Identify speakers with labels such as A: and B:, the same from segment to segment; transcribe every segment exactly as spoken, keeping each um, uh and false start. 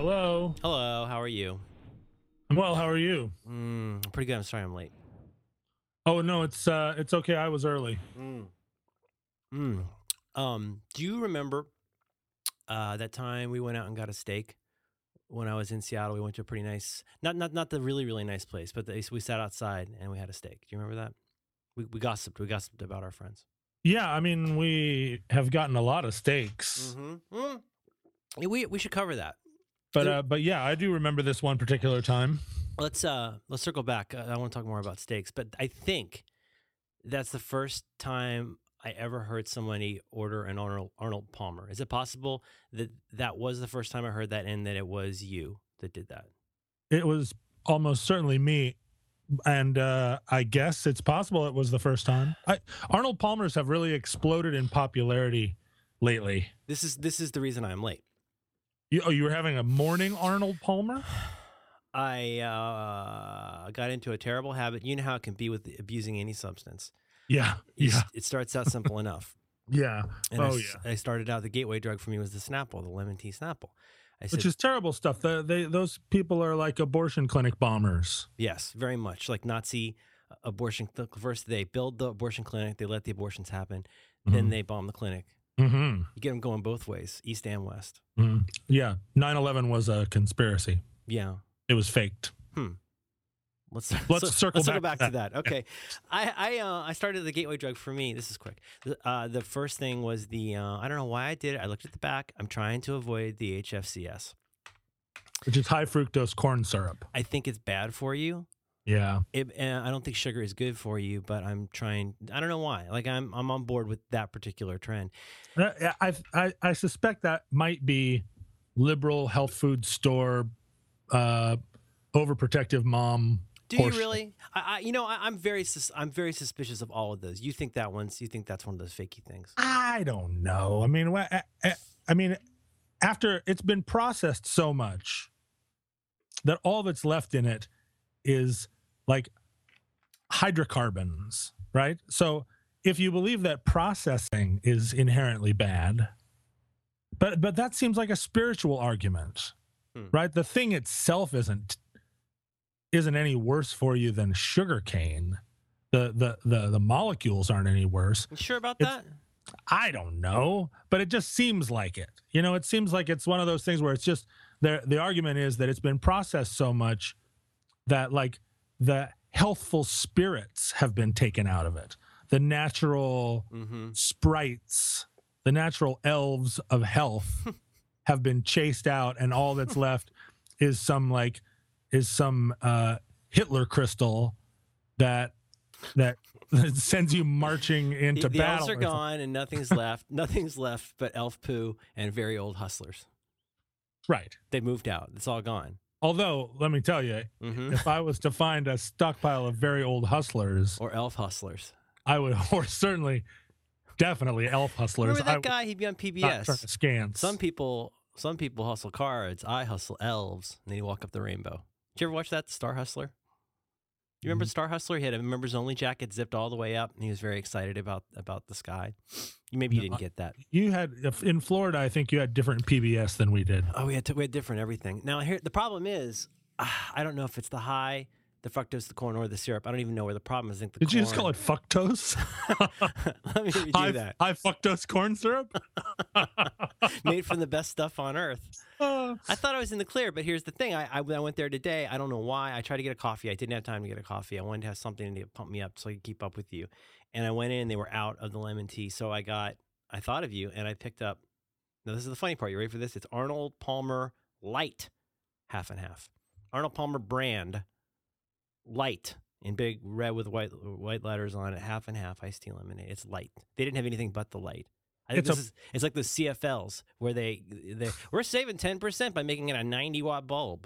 A: Hello.
B: Hello, how are you?
A: I'm well. How are you?
B: Mm, pretty good. I'm sorry I'm late.
A: Oh no, it's uh, it's okay. I was early.
B: Mm. Mm. Um, do you remember uh, that time we went out and got a steak when I was in Seattle? We went to a pretty nice, not not not the really really nice place, but the, we sat outside and we had a steak. Do you remember that? We we gossiped. We gossiped about our friends.
A: Yeah, I mean, we have gotten a lot of steaks,
B: Mm-hmm. Mm. Yeah, We we should cover that.
A: but
B: There-
A: uh, but yeah, I do remember this one particular time.
B: Let's uh let's circle back. I, I want to talk more about steaks, but I think that's the first time I ever heard somebody order an Arnold, Arnold Palmer. Is it possible that that was the first time I heard that and that it was you that did that?
A: It was almost certainly me, and uh, I guess it's possible it was the first time. I, Arnold Palmers have really exploded in popularity lately.
B: This is this is the reason I'm late.
A: You, oh, you were having a morning Arnold Palmer?
B: I uh, got into a terrible habit. You know how it can be with abusing any substance.
A: Yeah,
B: You
A: yeah,
B: s- It starts out simple enough.
A: yeah.
B: And I,
A: Oh
B: s-
A: yeah.
B: I started out, the gateway drug for me was the Snapple, the lemon tea Snapple. I said,
A: Which is terrible stuff. The, they those people are like abortion clinic bombers.
B: yes, very much like Nazi uh, abortion. cl- First, they build the abortion clinic, they let the abortions happen, then they bomb the clinic.
A: Mm-hmm.
B: You get them going both ways, east and west.
A: Mm. Yeah, nine eleven was a conspiracy.
B: Yeah.
A: It was faked.
B: Let's
A: Let's
B: so-
A: circle
B: let's circle
A: back
B: back
A: to
B: to that. Okay, I I uh, I started the gateway drug for me. This is quick. The, uh, the first thing was the uh, I don't know why I did it. I looked at the back. I'm trying to avoid the H F C S.
A: Which is high fructose corn syrup.
B: I think it's bad for you.
A: Yeah.
B: It, uh, I don't think sugar is good for you, but I'm trying. I don't know why. Like I'm I'm on board with that particular trend.
A: Uh, I, I I suspect that might be liberal health food store, uh, overprotective mom.
B: Do
A: portion.
B: you really? I, I you know I, I'm very sus- I'm very suspicious of all of those. You think that one's? You think that's one of those fakey things?
A: I don't know. I mean, wha- I, I- I mean, after it's been processed so much that all that's left in it is like hydrocarbons, right? So if you believe that processing is inherently bad, but but that seems like a spiritual argument,
B: Hmm.
A: right? The thing itself isn't isn't any worse for you than sugar cane. The the the the molecules aren't any worse.
B: You sure about
A: It's-
B: that?
A: I don't know, but it just seems like it. You know, it seems like it's one of those things where it's just the the argument is that it's been processed so much that like the healthful spirits have been taken out of it. The natural
B: Mm-hmm.
A: sprites, the natural elves of health have been chased out, and all that's left is some like is some uh Hitler crystal that that sends you marching into
B: The, the
A: battle.
B: elves are
A: or something.
B: gone, and nothing's left. Nothing's left but elf poo and very old hustlers.
A: Right.
B: They moved out. It's all gone.
A: Although, let me tell you,
B: Mm-hmm.
A: if I was to find a stockpile of very old hustlers,
B: Or elf hustlers.
A: I would, or certainly, definitely elf hustlers.
B: Remember that
A: I would
B: guy? He'd be on P B
A: not try
B: S.
A: to scan.
B: Some people, some people hustle cards. I hustle elves, and then you walk up the rainbow. Did you ever watch that Star Hustler? You remember Star Hustler? He had a members only jacket zipped all the way up, and he was very excited about about the sky. You maybe you
A: No,
B: didn't get that.
A: You had if- in Florida, I think you had different P B S than we did.
B: Oh, we had to, we had different everything. Now here the problem is, ah, I don't know if it's the high, the fructose, the corn, or the syrup. I don't even know where the problem is. I think the
A: Did
B: corn.
A: you just call it fructose?
B: Let me do
A: high,
B: that.
A: high fructose corn syrup?
B: Made from the best stuff on earth.
A: Uh,
B: I thought I was in the clear, but here's the thing. I, I, I went there today. I don't know why. I tried to get a coffee. I didn't have time to get a coffee. I wanted to have something to pump me up so I could keep up with you. And I went in, they were out of the lemon tea. So I got, I thought of you, and I picked up, now this is the funny part. You ready for this? It's Arnold Palmer Light, half and half. Arnold Palmer brand, light, in big red with white white letters on it, half and half, iced tea lemonade. It's light. They didn't have anything but the light. I think
A: It's
B: this
A: a-
B: is it's like the C F Ls where they they we're saving ten percent by making it a ninety watt bulb.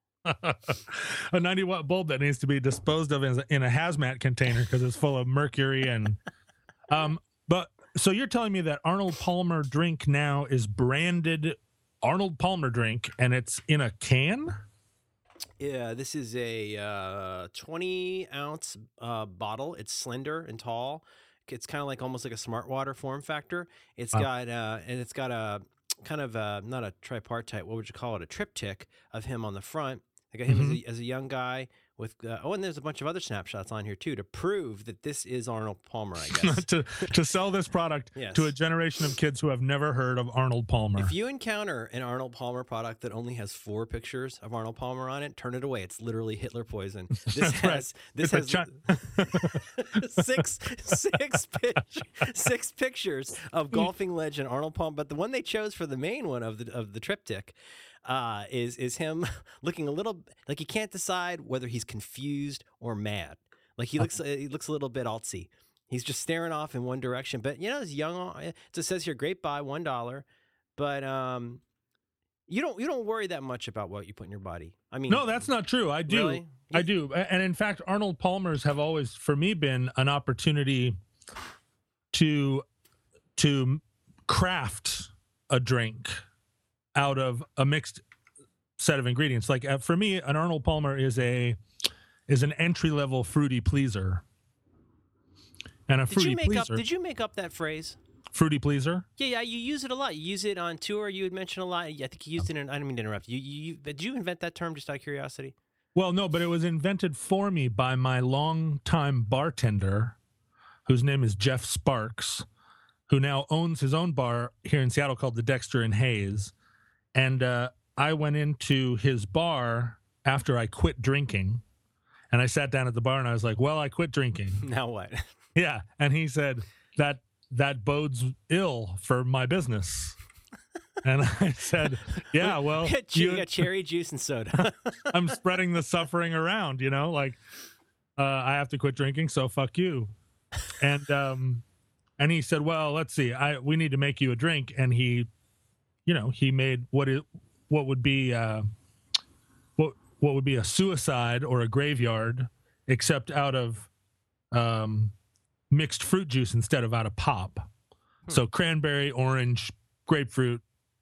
A: a ninety watt bulb that needs to be disposed of in a, in a hazmat container because it's full of mercury and um but so you're telling me that Arnold Palmer drink now is branded Arnold Palmer drink and it's in a can?
B: Yeah, this is a uh, twenty ounce uh, bottle. It's slender and tall. It's kind of like almost like a smart water form factor. It's
A: Wow.
B: got uh, and it's got a kind of a, not a tripartite, what would you call it? A triptych of him on the front. I got him
A: Mhm.
B: as, a, as a young guy with, uh, oh, and there's a bunch of other snapshots on here too to prove that this is Arnold Palmer, I guess.
A: to to sell this product
B: Yes.
A: to a generation of kids who have never heard of Arnold Palmer.
B: If you encounter an Arnold Palmer product that only has four pictures of Arnold Palmer on it, turn it away. It's literally Hitler poison. This
A: That's right.
B: has this
A: It's a
B: has
A: chi-
B: six six pic- six pictures of golfing legend Arnold Palmer, but the one they chose for the main one of the of the triptych uh, is is him looking a little like he can't decide whether he's confused or mad. Like he looks he looks a little bit altsy. He's just staring off in one direction. But you know, it's young. It just says here, great buy, one dollar. But um, you don't you don't worry that much about what you put in your body. I mean,
A: no, that's not true. I do.
B: Really?
A: I do. A- And in fact, Arnold Palmers have always, for me, been an opportunity to to craft a drink out of a mixed set of ingredients. Like uh, for me, an Arnold Palmer is a is an entry level fruity pleaser. And a
B: Did
A: fruity
B: you make
A: pleaser.
B: up? Did you make up that phrase?
A: fruity pleaser.
B: Yeah, yeah. You use it a lot. You use it on tour. You had mentioned a lot. I think you used it. In, I didn't mean to interrupt you. You, you. Did you invent that term just out of curiosity?
A: Well, no, but it was invented for me by my longtime bartender, whose name is Jeff Sparks, who now owns his own bar here in Seattle called the Dexter and Hayes. And uh, I went into his bar after I quit drinking, and I sat down at the bar and I was like, well, I quit drinking.
B: Now what?
A: Yeah. And he said, that that bodes ill for my business. And I said, yeah, well,
B: you,
A: you-
B: you got cherry juice and soda.
A: I'm spreading the suffering around, you know, like uh, I have to quit drinking, so fuck you. And um, and he said, well, let's see, I we need to make you a drink. And he, you know, he made what it what would be uh, what what would be a suicide or a graveyard, except out of um, mixed fruit juice instead of out of pop. Hmm. So cranberry, orange, grapefruit,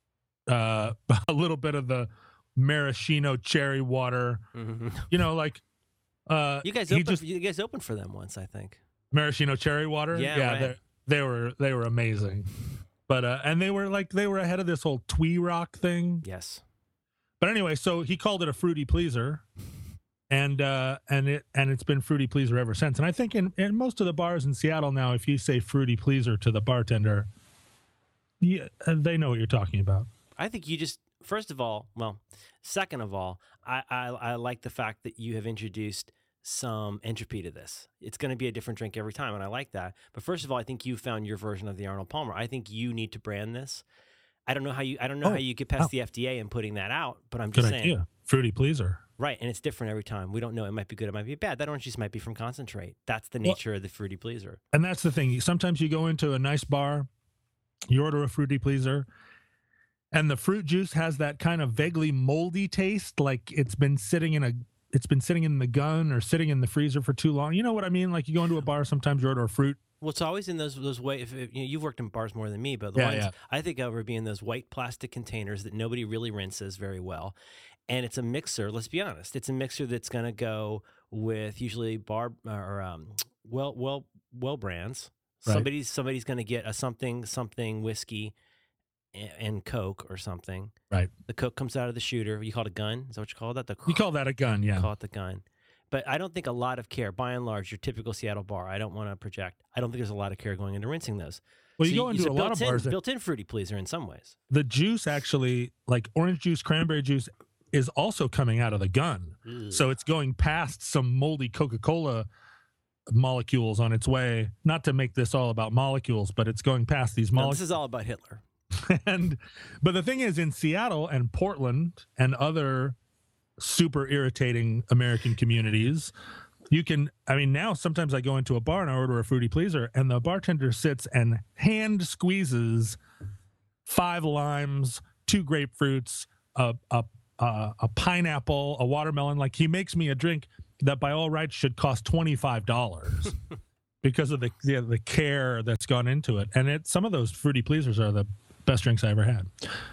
A: uh, a little bit of the maraschino cherry water.
B: Mm-hmm.
A: You know, like uh,
B: You guys
A: he
B: opened.
A: just
B: You guys opened for them once, I think.
A: maraschino cherry water.
B: Yeah,
A: yeah,
B: right.
A: they they were they were amazing. But uh, and they were like they were ahead of this whole twee rock thing.
B: Yes.
A: But anyway, so he called it a fruity pleaser, and uh, and it and it's been fruity pleaser ever since. And I think in, in most of the bars in Seattle now, if you say fruity pleaser to the bartender, yeah, they know what you're talking about.
B: I think you just, first of all, well, second of all, I, I, I like the fact that you have introduced some entropy to this. It's going to be a different drink every time, and I like that. But first of all, I think you found your version of the Arnold Palmer. I think you need to brand this. I don't know how you I don't know
A: Oh,
B: how you get past
A: oh.
B: the F D A and putting that out, but I'm
A: Good
B: just saying.
A: idea. Fruity pleaser.
B: Right, and it's different every time. We don't know. It might be good. It might be bad. That orange juice might be from concentrate. That's the
A: Well-
B: nature of the fruity pleaser.
A: And that's the thing. Sometimes you go into a nice bar, you order a fruity pleaser, and the fruit juice has that kind of vaguely moldy taste, like it's been sitting in a it's been sitting in the gun or sitting in the freezer for too long. You know what I mean? Like you go into a bar, sometimes you order a fruit.
B: Well, it's always in those those white. If, if, you know, you've worked in bars more than me, but the
A: Yeah,
B: ones
A: yeah.
B: I think of are being those white plastic containers that nobody really rinses very well, and it's a mixer. Let's be honest, it's a mixer that's going to go with usually bar or um, well well well brands.
A: Right.
B: Somebody's somebody's going to get a something something whiskey and, and Coke or something.
A: Right.
B: The Coke comes out of the shooter. You call it a gun? Is that what you call that? The
A: You call that a gun, yeah.
B: call it the gun. But I don't think a lot of care, by and large, your typical Seattle bar, I don't want to project, I don't think there's a lot of care going into rinsing those.
A: Well,
B: So
A: you go into
B: use
A: a lot of
B: built-in-
A: bars that
B: built-in fruity pleaser in some ways.
A: the juice actually, like orange juice, cranberry juice, is also coming out of the gun. So it's going past some moldy Coca-Cola molecules on its way. Not to make this all about molecules, but it's going past these
B: No,
A: molecules.
B: this is all about Hitler.
A: and but the thing is, in Seattle and Portland and other super irritating American communities, you can I mean now sometimes I go into a bar and I order a fruity pleaser and the bartender sits and hand squeezes five limes, two grapefruits, a a a, a pineapple, a watermelon. Like he makes me a drink that by all rights should cost twenty-five dollars because of the, the the care that's gone into it. And it some of those fruity pleasers are the best drinks I ever had.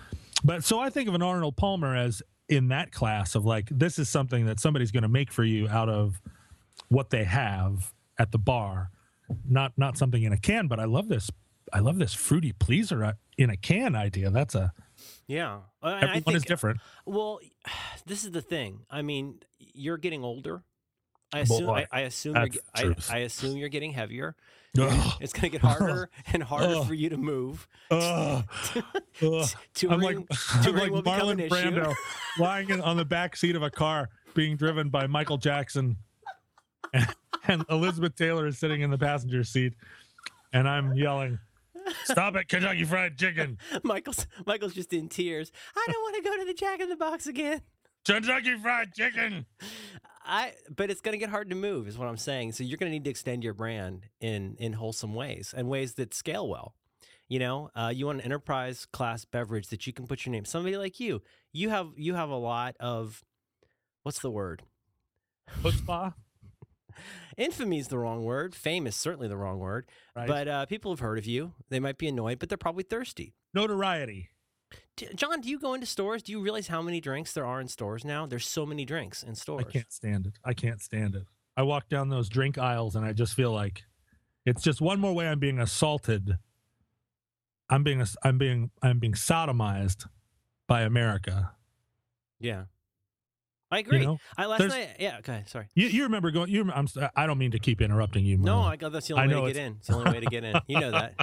A: But so I think of an Arnold Palmer as in that class of like, this is something that somebody's going to make for you out of what they have at the bar, not not something in a can. But I love this. I love this fruity pleaser in a can idea. That's a
B: Yeah. Uh, and I
A: Everyone
B: think,
A: is different.
B: Well, this is the thing. I mean, you're getting older. I
A: Boy,
B: assume. I, I assume.
A: that's
B: You're,
A: the
B: I,
A: truth.
B: I assume you're getting heavier. You're-
A: Ugh.
B: it's going to get harder and harder
A: Ugh.
B: for you to move.
A: Ugh. Ugh.
B: Touring,
A: I'm like, I'm
B: touring
A: like
B: will become an
A: Marlon
B: issue.
A: Brando lying in, on the back seat of a car being driven by Michael Jackson, and, and Elizabeth Taylor is sitting in the passenger seat, and I'm yelling, "Stop it, Kentucky Fried Chicken!
B: Michael's Michael's just in tears. I don't want to go to the Jack in the Box again.
A: Kentucky Fried Chicken!"
B: I but it's going to get hard to move is what I'm saying. So you're going to need to extend your brand in in wholesome ways and ways that scale well. You know, uh, you want an enterprise class beverage that you can put your name. Somebody like you, you have you have a lot of, what's the word?
A: Chutzpah?
B: Infamy is the wrong word. Fame is certainly the wrong word.
A: Right.
B: But uh, people have heard of you. They might be annoyed, but they're probably thirsty.
A: Notoriety.
B: D- John, do you go into stores? Do you realize how many drinks there are in stores now? There's so many drinks in stores.
A: I can't stand it. I can't stand it. I walk down those drink aisles and I just feel like it's just one more way I'm being assaulted. I'm being I'm being I'm being sodomized by America.
B: Yeah, I agree.
A: You know?
B: I last
A: There's-
B: night. Yeah. Okay. Sorry.
A: You, you remember going? You remember, I'm. I don't mean to keep interrupting you.
B: No,
A: Merle.
B: I got that's the only
A: I
B: way
A: know
B: to get
A: it's-
B: in. It's the only way to get in. You know that.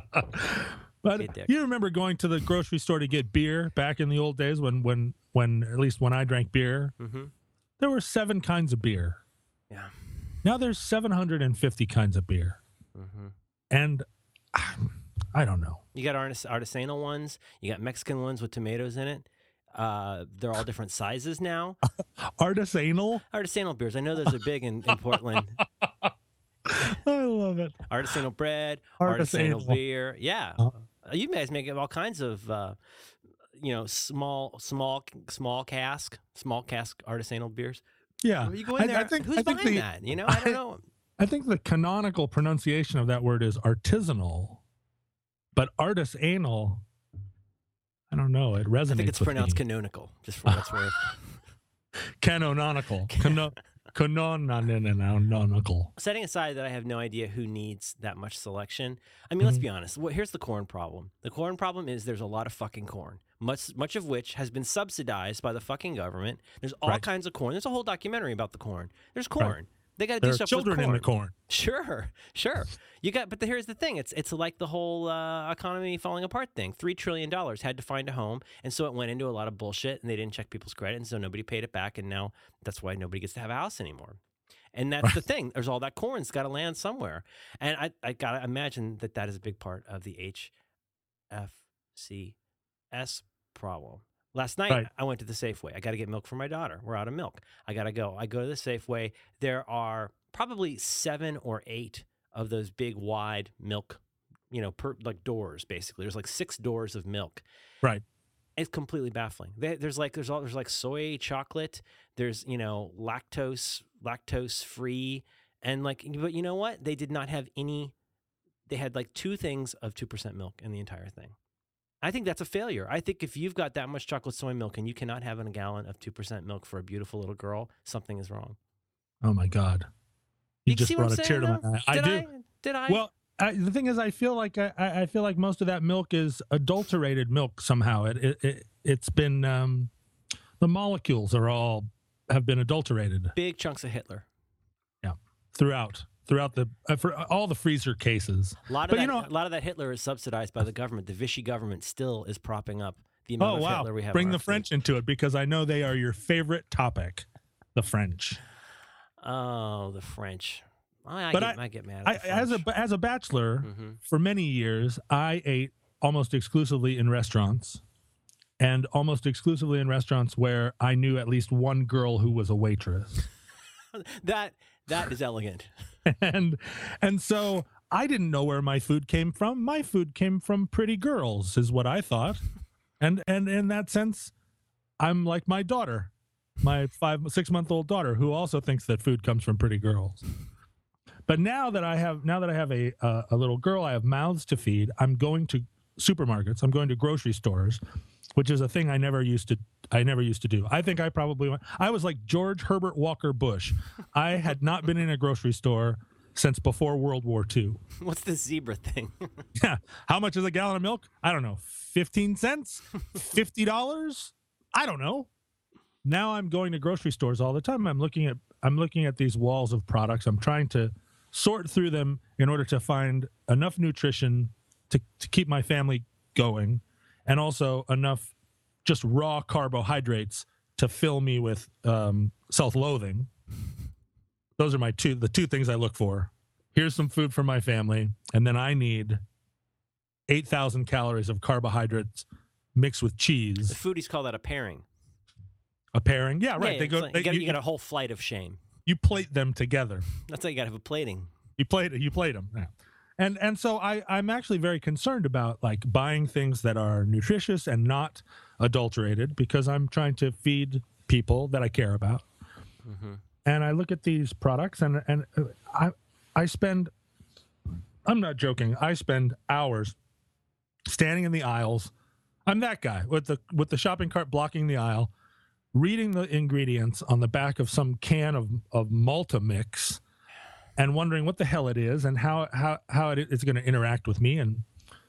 A: But
B: Be a dick.
A: you remember going to the grocery store to get beer back in the old days when when when at least when I drank beer,
B: Mm-hmm.
A: there were seven kinds of beer.
B: Yeah.
A: Now there's seven hundred fifty kinds of beer,
B: Mm-hmm.
A: and I don't know.
B: You got artis- artisanal ones. You got Mexican ones with tomatoes in it. Uh, they're all different sizes now.
A: Artisanal.
B: Artisanal beers. I know those are big in, in Portland.
A: I love it.
B: Artisanal bread, artisanal,
A: Artisanal.
B: beer. Yeah.
A: Uh,
B: You guys make all kinds of, uh, you know, small, small, small cask, small cask artisanal beers.
A: Yeah,
B: You go in
A: I-
B: there.
A: I think-
B: who's
A: I think
B: behind
A: the-
B: that? You know, I don't know.
A: I think the canonical pronunciation of that word is artisanal, but artisanal, I don't know. It resonates.
B: I think it's
A: with
B: pronounced
A: me.
B: canonical, just for what it's worth.
A: Canonical. Cano- Canonical.
B: Setting aside that I have no idea who needs that much selection. I mean, let's
A: Mhm.
B: be honest. Well, here's the corn problem. The corn problem is there's a lot of fucking corn, much much of which has been subsidized by the fucking government. There's all
A: Right.
B: kinds of corn. There's a whole documentary about the corn. There's corn. They got to do
A: There are
B: stuff
A: children
B: with corn.
A: in the corn.
B: Sure, sure. You got, but the, here's the thing: it's it's like the whole uh, economy falling apart thing. Three trillion dollars had to find a home, and so it went into a lot of bullshit, and they didn't check people's credit, and so nobody paid it back, and now that's why nobody gets to have a house anymore. And that's the thing. There's all that corn's got to land somewhere, and I I gotta imagine that that is a big part of the H F C S problem. Last night,
A: Right.
B: I went to the Safeway. I got to get milk for my daughter. We're out of milk. I got to go. I go to the Safeway. There are probably seven or eight of those big, wide milk, you know, per, like doors, basically. There's like six doors of milk.
A: Right.
B: It's completely baffling. They, there's like there's all there's like soy chocolate. There's, you know, lactose lactose free, and like, but you know what? They did not have any. They had like two things of two percent milk in the entire thing. I think that's a failure. I think if you've got that much chocolate soy milk and you cannot have a gallon of two percent milk for a beautiful little girl, something is wrong.
A: Oh my God. You,
B: You
A: just
B: see what
A: brought
B: I'm
A: a tear to
B: saying,
A: my eye. I
B: Did
A: do.
B: I? Did I?
A: Well, I, the thing is, I feel like I, I I feel like most of that milk is adulterated milk somehow. It it, it it's been um, the molecules are all have been adulterated
B: Big chunks of Hitler.
A: throughout throughout the uh, for all the freezer cases.
B: A lot of
A: But
B: that,
A: you know-
B: a lot of that Hitler is subsidized by the government. The Vichy government still is propping up the amount
A: Oh
B: of
A: wow!
B: Hitler we have.
A: Bring
B: in
A: the
B: our food.
A: French into it because I know they are your favorite topic, the French.
B: Oh, the French. I, I,
A: But
B: get,
A: I-
B: I, get mad. At
A: I,
B: the
A: as a
B: French.
A: as a bachelor,
B: Mhm.
A: for many years, I ate almost exclusively in restaurants, and almost exclusively in restaurants where I knew at least one girl who was a waitress.
B: that that is elegant.
A: and and so I didn't know where my food came from. My food came from pretty girls, is what I thought. And and in that sense, I'm like my daughter, my five six month old daughter, who also thinks that food comes from pretty girls. But now that I have now that I have a uh, a little girl, I have mouths to feed. I'm going to supermarkets. I'm going to grocery stores, which is a thing I never used to. I never used to do. I think I probably went. I was like George Herbert Walker Bush. I had not been in a grocery store since before World War Two.
B: What's the zebra thing?
A: Yeah. How much is a gallon of milk? I don't know. fifteen cents? fifty dollars? I don't know. Now I'm going to grocery stores all the time. I'm looking at I'm looking at these walls of products. I'm trying to sort through them in order to find enough nutrition to, to keep my family going, and also enough just raw carbohydrates to fill me with um, self-loathing. Those are my two the two things I look for. Here's some food for my family, and then I need eight thousand calories of carbohydrates mixed with
B: The
A: cheese.
B: foodies call that a pairing.
A: A pairing, yeah, right.
B: Yeah,
A: they
B: it's
A: go.
B: like-
A: they,
B: you, got,
A: you,
B: you got a whole flight of shame.
A: you plate them together.
B: That's how you got to have a plating.
A: You played it. You played them. Yeah. And and so I I'm actually very concerned about like buying things that are nutritious and not adulterated, because I'm trying to feed people that I care about.
B: Mm-hmm.
A: And I look at these products and and uh, I I spend I'm not joking. I spend hours standing in the aisles. I'm that guy with the with the shopping cart blocking the aisle, reading the ingredients on the back of some can of of Malta mix, and wondering what the hell it is and how how how it is going to interact with me, and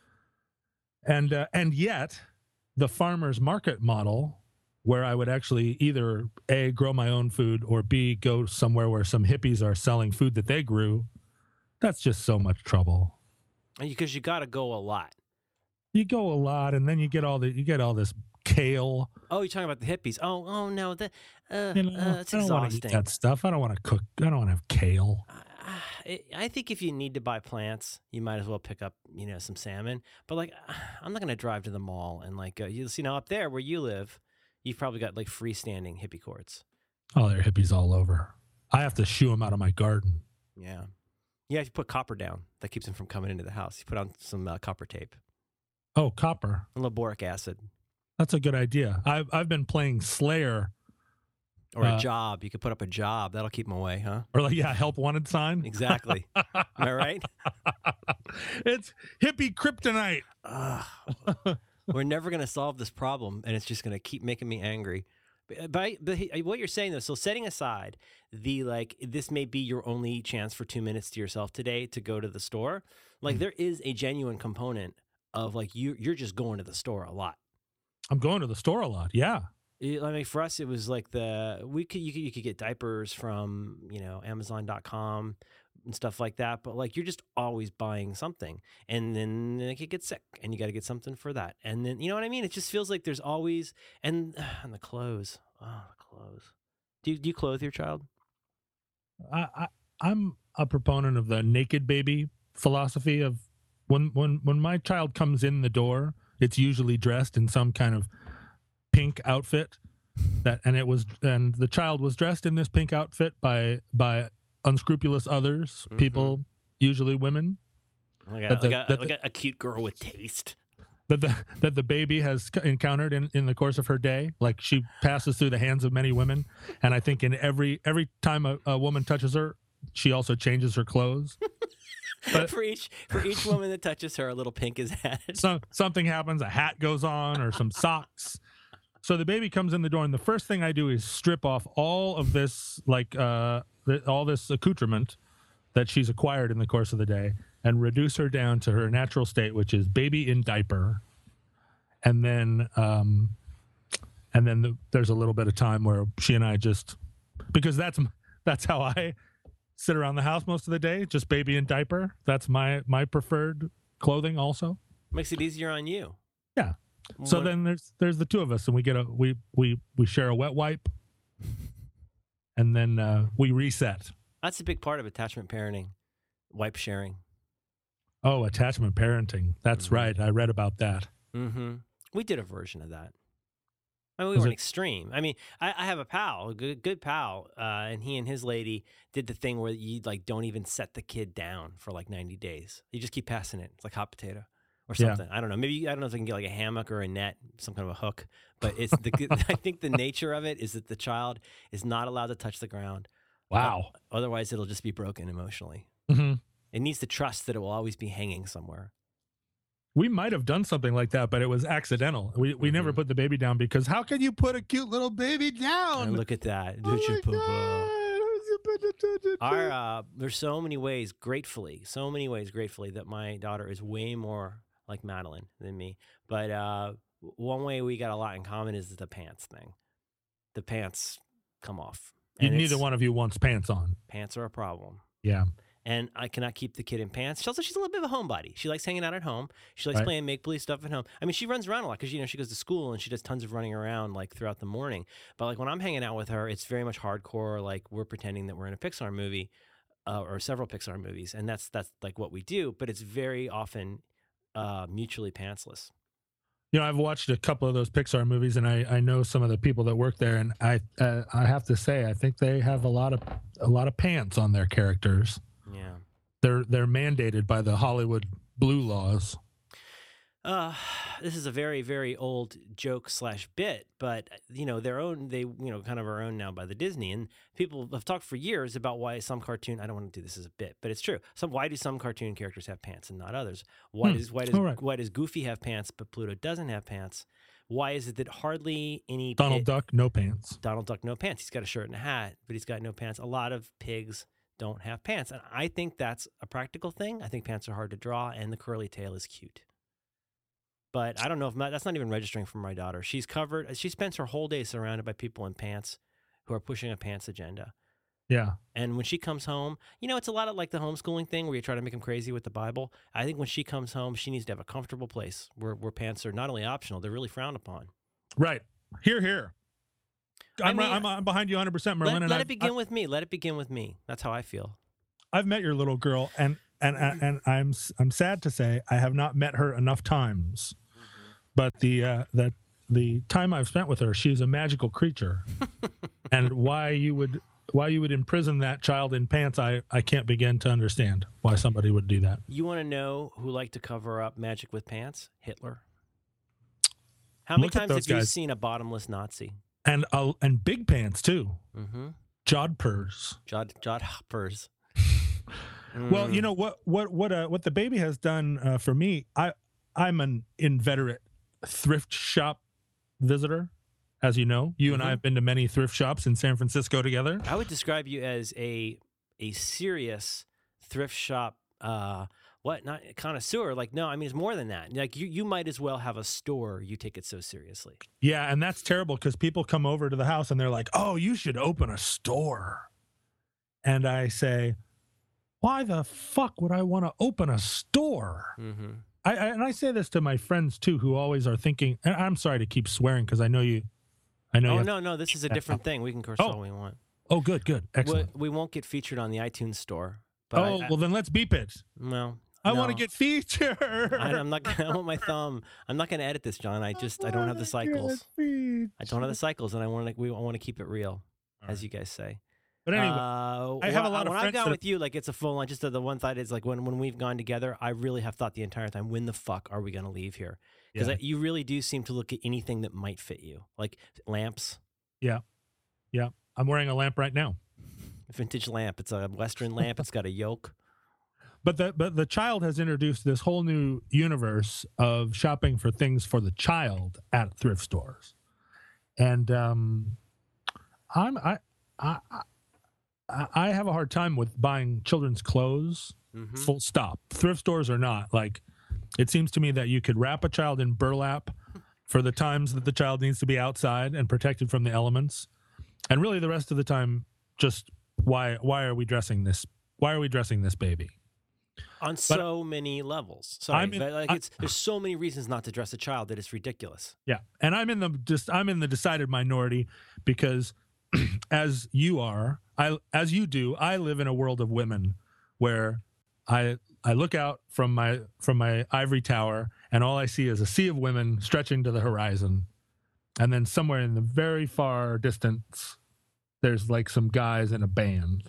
A: and uh, and yet the farmer's market model, where I would actually either A, grow my own food, or B, go somewhere where some hippies are selling food that they grew, that's just so much trouble.
B: Because you got to go a lot.
A: You go a lot, and then you get all the you get all this kale.
B: Oh, you're talking about the hippies. Oh, oh no, that uh,
A: You know,
B: uh, it's
A: I don't want to eat
B: exhausting.
A: that stuff. I don't want to cook. I don't want to have kale.
B: I, I think if you need to buy plants, you might as well pick up, you know, some salmon. But like, I'm not gonna drive to the mall and like, uh, you see, now up there where you live, you've probably got like freestanding hippie courts.
A: Oh, there are hippies all over. I have to shoo them out of my garden.
B: Yeah, yeah. If you put copper down, that keeps them from coming into the house. You put on some uh, copper tape
A: Oh, copper.
B: and boric acid,
A: That's a good idea. I've I've been playing Slayer,
B: or a
A: Uh,
B: job. You could put up a job. That'll keep them away, huh?
A: or like yeah, help wanted sign.
B: Exactly. Am I right?
A: It's hippie kryptonite.
B: Ugh. We're never going to solve this problem, and it's just going to keep making me angry. But, but, I- but he- what you're saying, though, so setting aside the, like, this may be your only chance for two minutes to yourself today to go to the store, like,
A: Mm.
B: there is a genuine component of, like, you, you're just going to the store a lot.
A: I'm going to the store a lot. Yeah.
B: It- I mean, for us, it was like the, we could, you could, you could get diapers from, you know, Amazon dot com and stuff like that. But like, you're just always buying something, and then like, you get sick and you got to get something for that. And then, you know what I mean? It just feels like there's always, and, and the clothes, oh, the clothes. Do you, do you clothe your child?
A: I, I I'm a proponent of the naked baby philosophy of when when when my child comes in the door, it's usually dressed in some kind of pink outfit. That and it was and the child was dressed in this pink outfit by by unscrupulous others,
B: Mhm.
A: people, usually women,
B: Like a,
A: That the-
B: like, a,
A: that
B: like a, a cute girl with taste.
A: that the that the baby has c- encountered in, in the course of her day. Like she passes through the hands of many women, and I think in every every time a, a woman touches her, she also changes her clothes. But-
B: for each for each woman that touches her, a little pink is added.
A: So something happens, a hat goes on or some socks. So the baby comes in the door, and the first thing I do is strip off all of this, like uh, th- all this accoutrement that she's acquired in the course of the day, and reduce her down to her natural state, which is baby in diaper. And then, um, and then the, there's a little bit of time where she and I just, because that's that's how I sit around the house most of the day, just baby in diaper. That's my my preferred clothing, also.
B: Makes it easier on you.
A: Yeah. So
B: What-
A: then there's there's the two of us, and we get a we we we share a wet wipe, and then uh, we reset.
B: that's a big part of attachment parenting, wipe sharing.
A: Oh, attachment parenting. That's
B: Mhm.
A: right. I read about that.
B: Mm-hmm. We did a version of that. I mean, we
A: Was
B: weren't
A: it-
B: extreme. I mean, I, I have a pal, a good, good pal, uh, and he and his lady did the thing where you like don't even set the kid down for like ninety days. You just keep passing it. It's like hot potato or
A: Yeah.
B: something. I don't know. Maybe I don't know if they can get like a hammock or a net, some kind of a hook. But it's the. I think the nature of it is that the child is not allowed to touch the ground.
A: Wow.
B: Otherwise, it'll just be broken emotionally.
A: hmm
B: It needs to trust that it will always be hanging somewhere.
A: We might have done something like that, but it was accidental. We we never
B: Mhm.
A: put the baby down because how can you put a cute little baby down?
B: And look at that.
A: Oh
B: Did you
A: my
B: poo-poo?
A: God, who's your
B: Our uh, there's so many ways, gratefully, so many ways, gratefully, that my daughter is way more like Madeline than me. But uh, one way we got a lot in common is the pants thing. The pants come off.
A: You,
B: And
A: neither
B: it's-
A: one of you wants pants on.
B: Pants are a problem.
A: Yeah.
B: And I cannot keep the kid in pants. She also, she's a little bit of a homebody. She likes hanging out at home. She likes
A: Right.
B: playing make-believe stuff at home. I mean, she runs around a lot because, you know, she goes to school and she does tons of running around, like, throughout the morning. But, like, when I'm hanging out with her, it's very much hardcore. Like, we're pretending that we're in a Pixar movie uh, or several Pixar movies. And that's, that's like, what we do. But it's very often uh, mutually pantsless.
A: You know, I've watched a couple of those Pixar movies, and I, I know some of the people that work there, and I uh, I have to say, I think they have a lot of a lot of pants on their characters.
B: Yeah.
A: They're they're mandated by the Hollywood blue laws.
B: Uh, this is a very, very old joke slash bit, but you know, their own, they, you know, kind of are owned now by the Disney, and people have talked for years about why some cartoon, I don't want to do this as a bit, but it's true. Some, why do some cartoon characters have pants and not others? Why
A: Hmm.
B: does, why does,
A: All right.
B: why does Goofy have pants, but Pluto doesn't have pants? Why is it that hardly any
A: Donald
B: pi-
A: Duck, no pants.
B: Donald Duck, no pants. He's got a shirt and a hat, but he's got no pants. A lot of pigs don't have pants. And I think that's a practical thing. I think pants are hard to draw, and the curly tail is cute. But I don't know if my, that's not even registering for my daughter. She's covered, she spends her whole day surrounded by people in pants who are pushing a pants agenda.
A: Yeah.
B: And when she comes home, you know, it's a lot of like the homeschooling thing where you try to make them crazy with the Bible. I think when she comes home, she needs to have a comfortable place where, where pants are not only optional, they're really frowned upon.
A: Right. Here, here.
B: I
A: I'm,
B: mean,
A: I'm, I'm behind you one hundred percent, Merlin.
B: Let,
A: and
B: let
A: I've,
B: it begin with me. Let it begin with me. That's how I feel.
A: I've met your little girl, and and and, and I'm I'm sad to say I have not met her enough times. But the uh, that the time I've spent with her, she's a magical creature, and why you would why you would imprison that child in pants, I I can't begin to understand why somebody would do that.
B: You want to know who liked to cover up magic with pants? Hitler. How many
A: Look at
B: times
A: those
B: have you
A: guys.
B: seen a bottomless Nazi?
A: And uh, and big pants too,
B: Mm-hmm.
A: jodhpurs.
B: Jod Jod Hoppers.
A: Well,
B: Mm.
A: you know what what what uh, what the baby has done uh, for me. I I'm an inveterate thrift shop visitor, as you know. You and I
B: Mhm.
A: have been to many thrift shops in San Francisco together.
B: I would describe you as a a serious thrift shop. Uh, what? Not connoisseur? Like, no, I mean it's more than that. Like, you you might as well have a store. You take it so seriously.
A: Yeah, and that's terrible because people come over to the house and they're like, "Oh, you should open a store," and I say, "Why the fuck would I want to open a store?"
B: Mm-hmm.
A: I, I and I say this to my friends too, who always are thinking. And I'm sorry to keep swearing because I know you. I know.
B: Oh
A: you have-
B: no, no, this is a different thing. We can curse
A: Oh,
B: all we want.
A: Oh, good, good, excellent.
B: We, we won't get featured on the iTunes store. But
A: Oh,
B: I, I,
A: well then let's beep it.
B: well,
A: I want to
B: no.
A: get featured.
B: I, I'm not. Gonna, I want my thumb. I'm not going to edit this, John. I just I don't have the cycles. I don't have the cycles, and I want to. We want to keep it real,
A: All
B: as
A: right.
B: you guys say.
A: But anyway,
B: uh,
A: I have a
B: when-
A: lot of
B: when I've
A: friends
B: gone
A: that-
B: with you, like it's a full on. Just the, the one thought is like when when we've gone together, I really have thought the entire time, when the fuck are we going to leave here? Because
A: yeah.
B: you really do seem to look at anything that might fit you, like lamps,
A: I'm wearing a lamp right now.
B: vintage lamp. It's a Western lamp. It's got a yoke.
A: But the but the child has introduced this whole new universe of shopping for things for the child at thrift stores, and um, I'm I I I, I have a hard time with buying children's clothes.
B: Mm-hmm.
A: Full stop. Thrift stores are not like. It seems to me that you could wrap a child in burlap for the times that the child needs to be outside and protected from the elements, and really the rest of the time, just why why are we dressing this? Why are we dressing this baby?
B: On so many levels. Sorry,
A: I'm in-
B: but like
A: I-
B: it's there's so many reasons not to dress a child that it's ridiculous.
A: Yeah, and I'm in the just I'm in the decided minority because, as you are, I as you do, I live in a world of women where I I look out from my from my ivory tower and all I see is a sea of women stretching to the horizon, and then somewhere in the very far distance, there's like some guys in a band.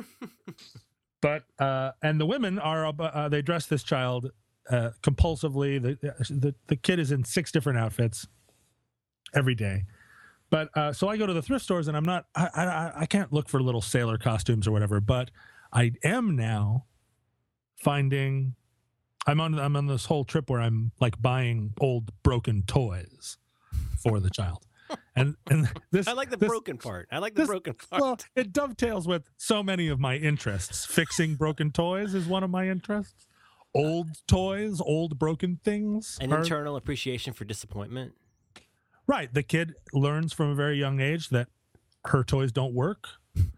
A: But uh, and the women are uh, they dress this child uh, compulsively. The, the the kid is in six different outfits every day. But uh, so I go to the thrift stores and I'm not I, I I can't look for little sailor costumes or whatever. But I am now finding I'm on I'm on this whole trip where I'm like buying old broken toys for the child. And and this
B: I like the
A: this,
B: broken part. I like the
A: this-
B: broken part.
A: Well, it dovetails with so many of my interests. Fixing broken toys is one of my interests. Old toys, old broken things.
B: An
A: are-
B: internal appreciation for disappointment.
A: Right. The kid learns from a very young age that her toys don't work.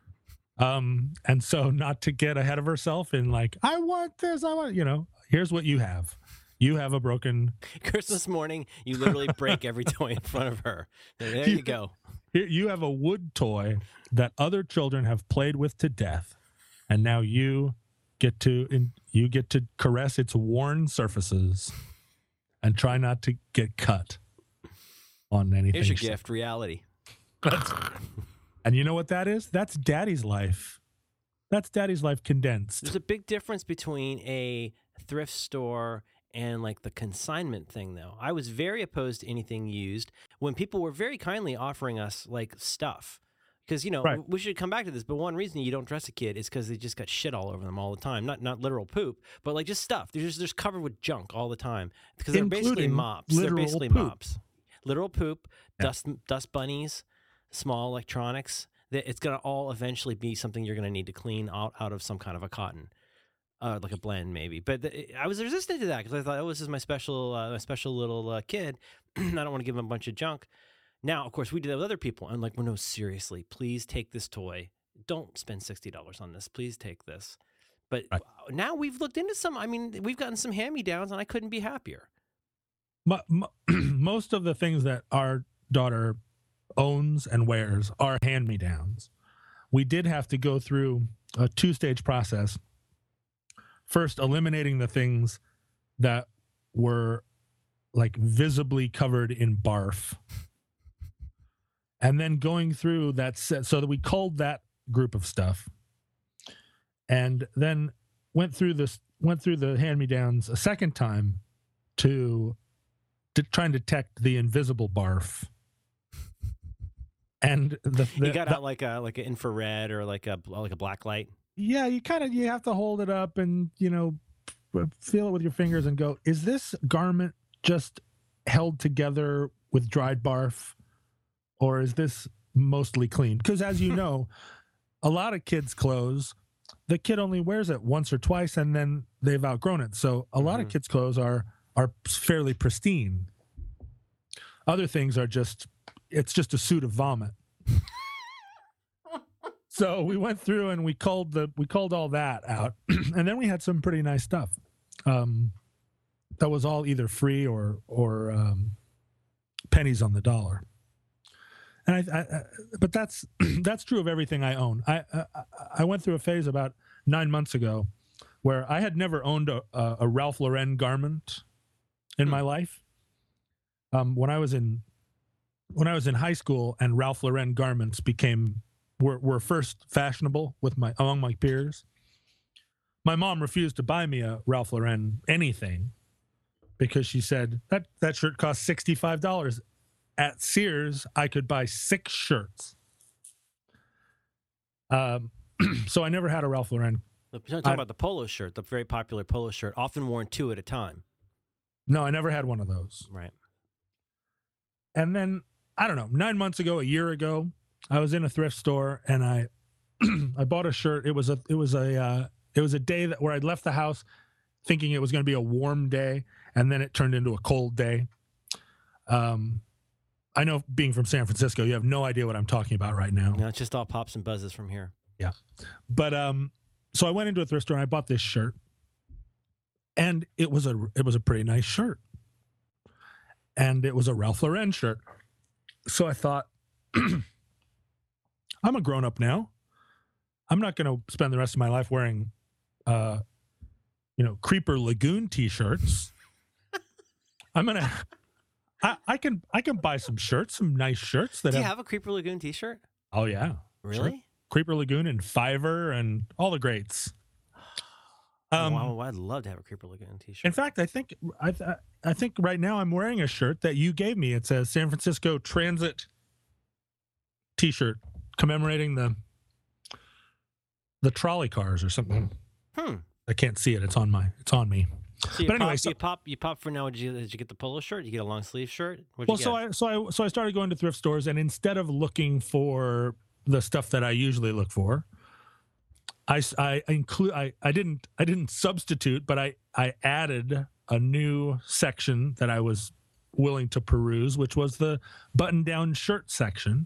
A: Um, and so not to get ahead of herself in like, I want this, I want, you know, here's what you have. You have a broken,
B: Christmas morning, you literally break every toy in front of her. There you go.
A: here you have a wood toy that other children have played with to death. And now you get to, in, you get to caress its worn surfaces and try not to get cut on anything.
B: Here's your gift, reality.
A: And you know what that is? That's daddy's life. That's daddy's life condensed.
B: There's a big difference between a thrift store and like the consignment thing, though. I was very opposed to anything used when people were very kindly offering us like stuff. Because, you know,
A: Right.
B: we should come back to this, but one reason you don't dress a kid is because they just got shit all over them all the time. Not not literal poop, but like just stuff. They're just, they're just covered with junk all the time. Because they're basically
A: Including
B: mops. They're
A: literal
B: basically
A: poop.
B: mops. Literal poop,
A: Yeah.
B: dust dust bunnies, small electronics. That it's going to all eventually be something you're going to need to clean out, out of some kind of a cotton. Uh, like a blend, maybe, but the, I was resistant to that because I thought, "Oh, this is my special, uh, my special little uh, kid. I don't want to give him a bunch of junk." Now, of course, we do that with other people. I'm like, "Well, no, seriously, please take this toy. Don't spend sixty dollars on this. Please take this." But
A: Right.
B: now we've looked into some. I mean, we've gotten some hand-me-downs, and I couldn't be happier.
A: Mo- mo- most of the things that our daughter owns and wears are hand-me-downs. We did have to go through a two-stage process. First, eliminating the things that were like visibly covered in barf. And then going through that set so that we culled that group of stuff. And then went through this went through the hand-me-downs a second time to to try and detect the invisible barf. And the, the
B: You got
A: the-
B: out like a like an infrared or like a like a black light.
A: yeah, you kind of you have to hold it up and, you know, f- feel it with your fingers and go, is this garment just held together with dried barf, or is this mostly clean? Because as you know, a lot of kids' clothes, the kid only wears it once or twice and then they've outgrown it. So a lot of
B: Mhm.
A: kids' clothes are are fairly pristine. Other things are just, it's just a suit of vomit. So we went through and we culled the we culled all that out, and then we had some pretty nice stuff. Um, that was all either free or or um, pennies on the dollar. And I, I, I but that's that's true of everything I own. I, I I went through a phase about nine months ago where I had never owned a, a, a Ralph Lauren garment in
B: Hmm.
A: my life. Um, when I was in when I was in high school and Ralph Lauren garments became were, were first fashionable with my among my peers, my mom refused to buy me a Ralph Lauren anything because she said that that shirt cost sixty-five dollars. At Sears, I could buy six shirts. Um, so I never had a Ralph Lauren.
B: You're talking
A: I-
B: about the polo shirt, the very popular polo shirt, often worn two at a time.
A: No, I never had one of those.
B: Right.
A: And then I don't know, nine months ago, a year ago, I was in a thrift store and I I bought a shirt. It was a it was a uh, it was a day that where I'd left the house thinking it was going to be a warm day, and then it turned into a cold day. Um, I know, being from San Francisco, you have no idea what I'm talking about right now.
B: No, it's just all pops and buzzes from here.
A: But um, so I went into a thrift store and I bought this shirt, and it was a it was a pretty nice shirt, and it was a Ralph Lauren shirt. So I thought, I'm a grown up now. I'm not going to spend the rest of my life wearing, uh, you know, Creeper Lagoon t-shirts. I'm gonna. I, I can I can buy some shirts, some nice shirts that
B: Do you
A: have.
B: have a Creeper Lagoon T-shirt?
A: Oh yeah,
B: Really?
A: Creeper Lagoon and Fiverr and all the greats. Um,
B: wow, I'd love to have a Creeper Lagoon T-shirt.
A: In fact, I think I th- I think right now I'm wearing a shirt that you gave me. It says San Francisco Transit T-shirt commemorating the the trolley cars or something.
B: hmm.
A: I can't see it. It's on my. It's on me.
B: So you
A: But
B: pop,
A: anyway, so
B: you pop, you pop for now. Did you, did you get the polo shirt? Did you get a long sleeve shirt? What'd
A: well,
B: you
A: so
B: get?
A: I so I so I started going to thrift stores, and instead of looking for the stuff that I usually look for, I s- I include I I didn't I didn't substitute, but I I added a new section that I was willing to peruse, which was the button-down shirt section.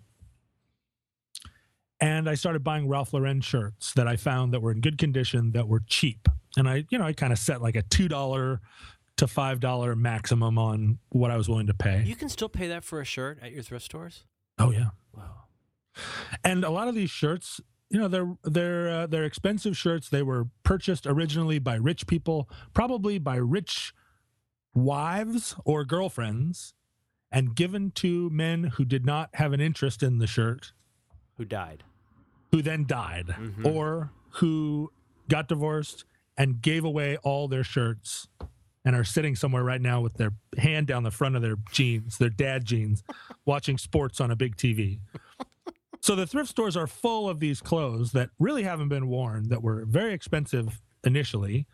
A: And I started buying Ralph Lauren shirts that I found that were in good condition, that were cheap. And I, you know, I kind of set like a two dollar to five dollar maximum on what I was willing to pay.
B: You can still pay that for a shirt at your thrift stores.
A: Oh yeah.
B: Wow.
A: And a lot of these shirts, you know, they're they're uh, they're expensive shirts. They were purchased originally by rich people, probably by rich wives or girlfriends, and given to men who did not have an interest in the shirt,
B: Who died?
A: who then died,
B: Mhm.
A: or who got divorced and gave away all their shirts and are sitting somewhere right now with their hand down the front of their jeans, their dad jeans, watching sports on a big T V. So the thrift stores are full of these clothes that really haven't been worn, that were very expensive initially,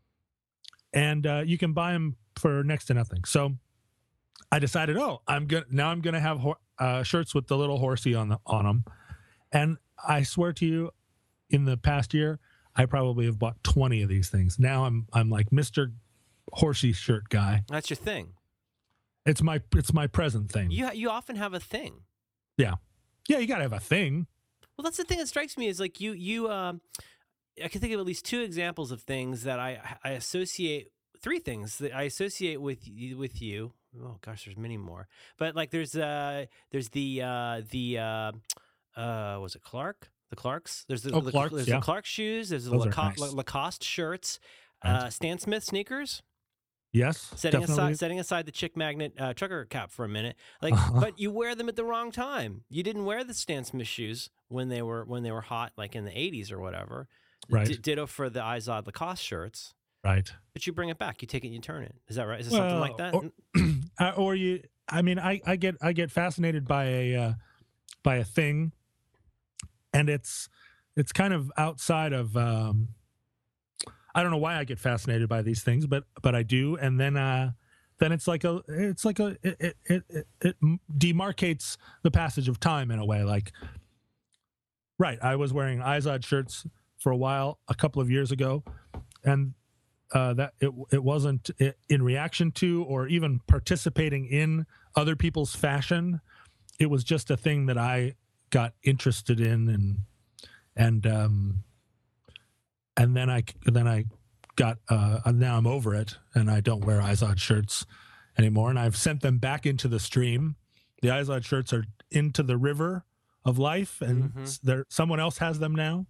A: and uh, you can buy them for next to nothing. So I decided, oh, I'm gonna now I'm gonna have ho- uh, shirts with the little horsey on the on them, and I swear to you, in the past year, I probably have bought twenty of these things. Now I'm I'm like Mister Horsey shirt guy.
B: That's your thing.
A: It's my it's my present thing.
B: You you often have a thing.
A: Yeah, yeah. You gotta have a thing.
B: Well, that's the thing that strikes me is like you you. Um, I can think of at least two examples of things that I I associate. Three things that I associate with you, with you. Oh gosh, there's many more. But like there's uh there's the uh the uh uh was it Clark? The Clarks? There's the,
A: Oh,
B: the
A: Clarks,
B: there's
A: yeah.
B: the Clark shoes, there's the
A: Those are
B: Lacoste,
A: nice.
B: Lacoste shirts,
A: Right.
B: uh Stan Smith sneakers.
A: Yes,
B: Setting
A: definitely.
B: aside setting aside the chick magnet uh, trucker cap for a minute. Like
A: Uh-huh.
B: but you wear them at the wrong time. You didn't wear the Stan Smith shoes when they were when they were hot like in the eighties or whatever.
A: Right.
B: D- ditto for the Izod Lacoste shirts.
A: Right.
B: But you bring it back. You take it and you turn it. Is that right? Is it something like that?
A: Or, uh, or you, I mean, I, I get I get fascinated by a uh, by a thing, and it's it's kind of outside of. Um, I don't know why I get fascinated by these things, but but I do, and then uh, then it's like a it's like a it it, it it it demarcates the passage of time in a way. Like, right, I was wearing Izod shirts for a while a couple of years ago, and uh, that it it wasn't in reaction to or even participating in other people's fashion. It was just a thing that I got interested in, and and um, and then I then I got uh, now I'm over it, and I don't wear Izod shirts anymore, and I've sent them back into the stream. The Izod shirts are into the river of life, and
B: Mhm.
A: there someone else has them now.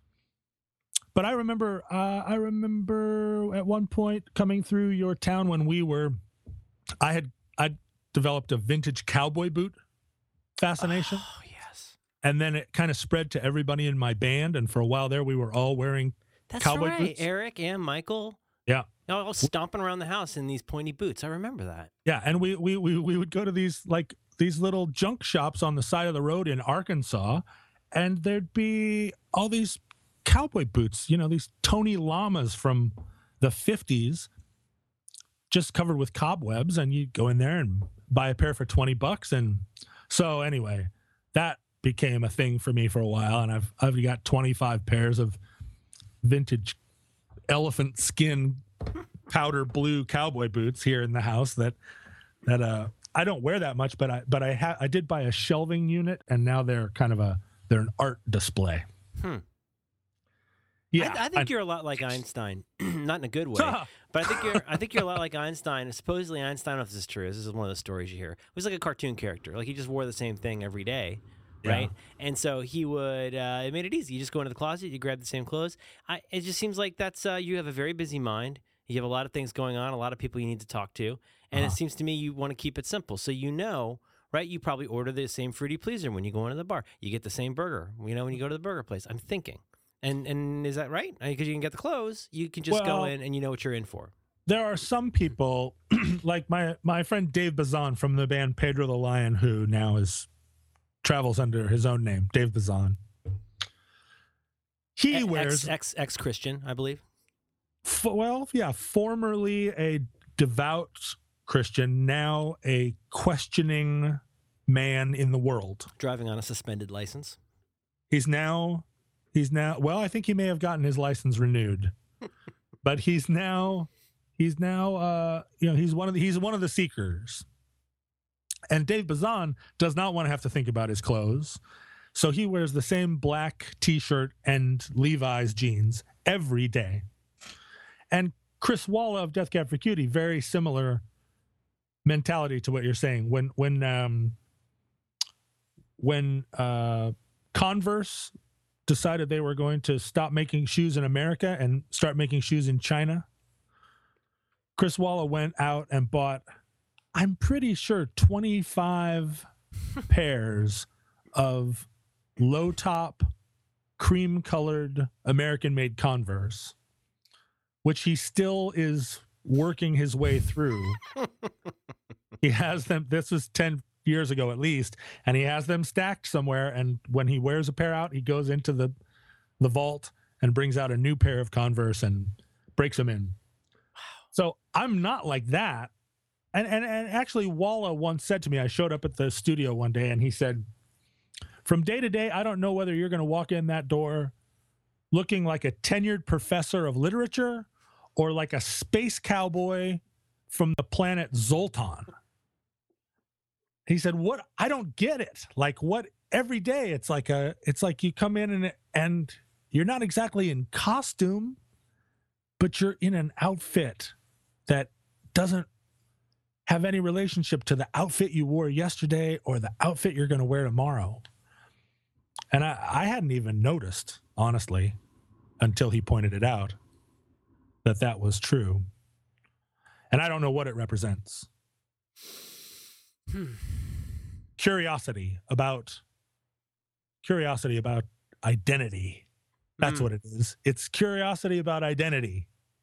A: But I remember, uh, I remember at one point coming through your town when we were, I had I developed a vintage cowboy boot fascination,
B: Oh yes,
A: and then it kind of spread to everybody in my band. And for a while there, we were all wearing
B: that's
A: cowboy
B: right.
A: boots.
B: Eric and Michael.
A: Yeah,
B: I was stomping around the house in these pointy boots. I remember that.
A: yeah, and we we we we would go to these like these little junk shops on the side of the road in Arkansas, and there'd be all these cowboy boots, you know, these Tony Llamas from the fifties, just covered with cobwebs, and you go in there and buy a pair for twenty bucks. And so anyway, that became a thing for me for a while, and I've I've got twenty-five pairs of vintage elephant skin powder blue cowboy boots here in the house that that uh I don't wear that much, but I but I ha- I did buy a shelving unit, and now they're kind of a they're an art display.
B: Hmm.
A: Yeah,
B: I, I think you're a lot like Einstein, not in a good way, but I think you're I think you're a lot like Einstein. Supposedly Einstein, I don't know if this is true. This is one of the stories you hear. He was like a cartoon character. Like he just wore the same thing every day, right?
A: Yeah.
B: And so he would. Uh, it made it easy. You just go into the closet, you grab the same clothes. I, it just seems like that's uh, you have a very busy mind. You have a lot of things going on, a lot of people you need to talk to, and
A: Uh-huh.
B: it seems to me you want to keep it simple. So you know. Right, you probably order the same fruity pleaser when you go into the bar. You get the same burger, you know, when you go to the burger place. I'm thinking, and and is that right? Because you can get the clothes, you can just go
A: Well,
B: in and you know what you're in for.
A: There are some people like my my friend Dave Bazan from the band Pedro the Lion, who now is travels under his own name, Dave Bazan. He
B: E-
A: wears
B: ex ex ex Christian, I believe.
A: f- well, yeah, formerly a devout Christian, now a questioning man in the world.
B: Driving on a suspended license.
A: He's now, he's now, well, I think he may have gotten his license renewed, but he's now, he's now, uh, you know, he's one of the, he's one of the seekers. And Dave Bazan does not want to have to think about his clothes. So he wears the same black t-shirt and Levi's jeans every day. And Chris Walla of Death Cab for Cutie, very similar mentality to what you're saying. When when um, when uh, Converse decided they were going to stop making shoes in America and start making shoes in China, Chris Walla went out and bought, I'm pretty sure, twenty-five pairs of low top, cream colored American made Converse, which he still is working his way through. He has them, this was ten years ago at least, and he has them stacked somewhere. And when he wears a pair out, he goes into the, the vault and brings out a new pair of Converse and breaks them in. So I'm not like that. And, and and actually, Walla once said to me, I showed up at the studio one day and he said, from day to day, I don't know whether you're going to walk in that door looking like a tenured professor of literature or like a space cowboy from the planet Zoltan. He said, what? I don't get it. Like what every day it's like a, it's like you come in and, and you're not exactly in costume, but you're in an outfit that doesn't have any relationship to the outfit you wore yesterday or the outfit you're going to wear tomorrow. And I, I hadn't even noticed, honestly, until he pointed it out, that that was true. And I don't know what it represents. Hmm. Curiosity about curiosity about identity. That's mm. what it is. It's curiosity about identity.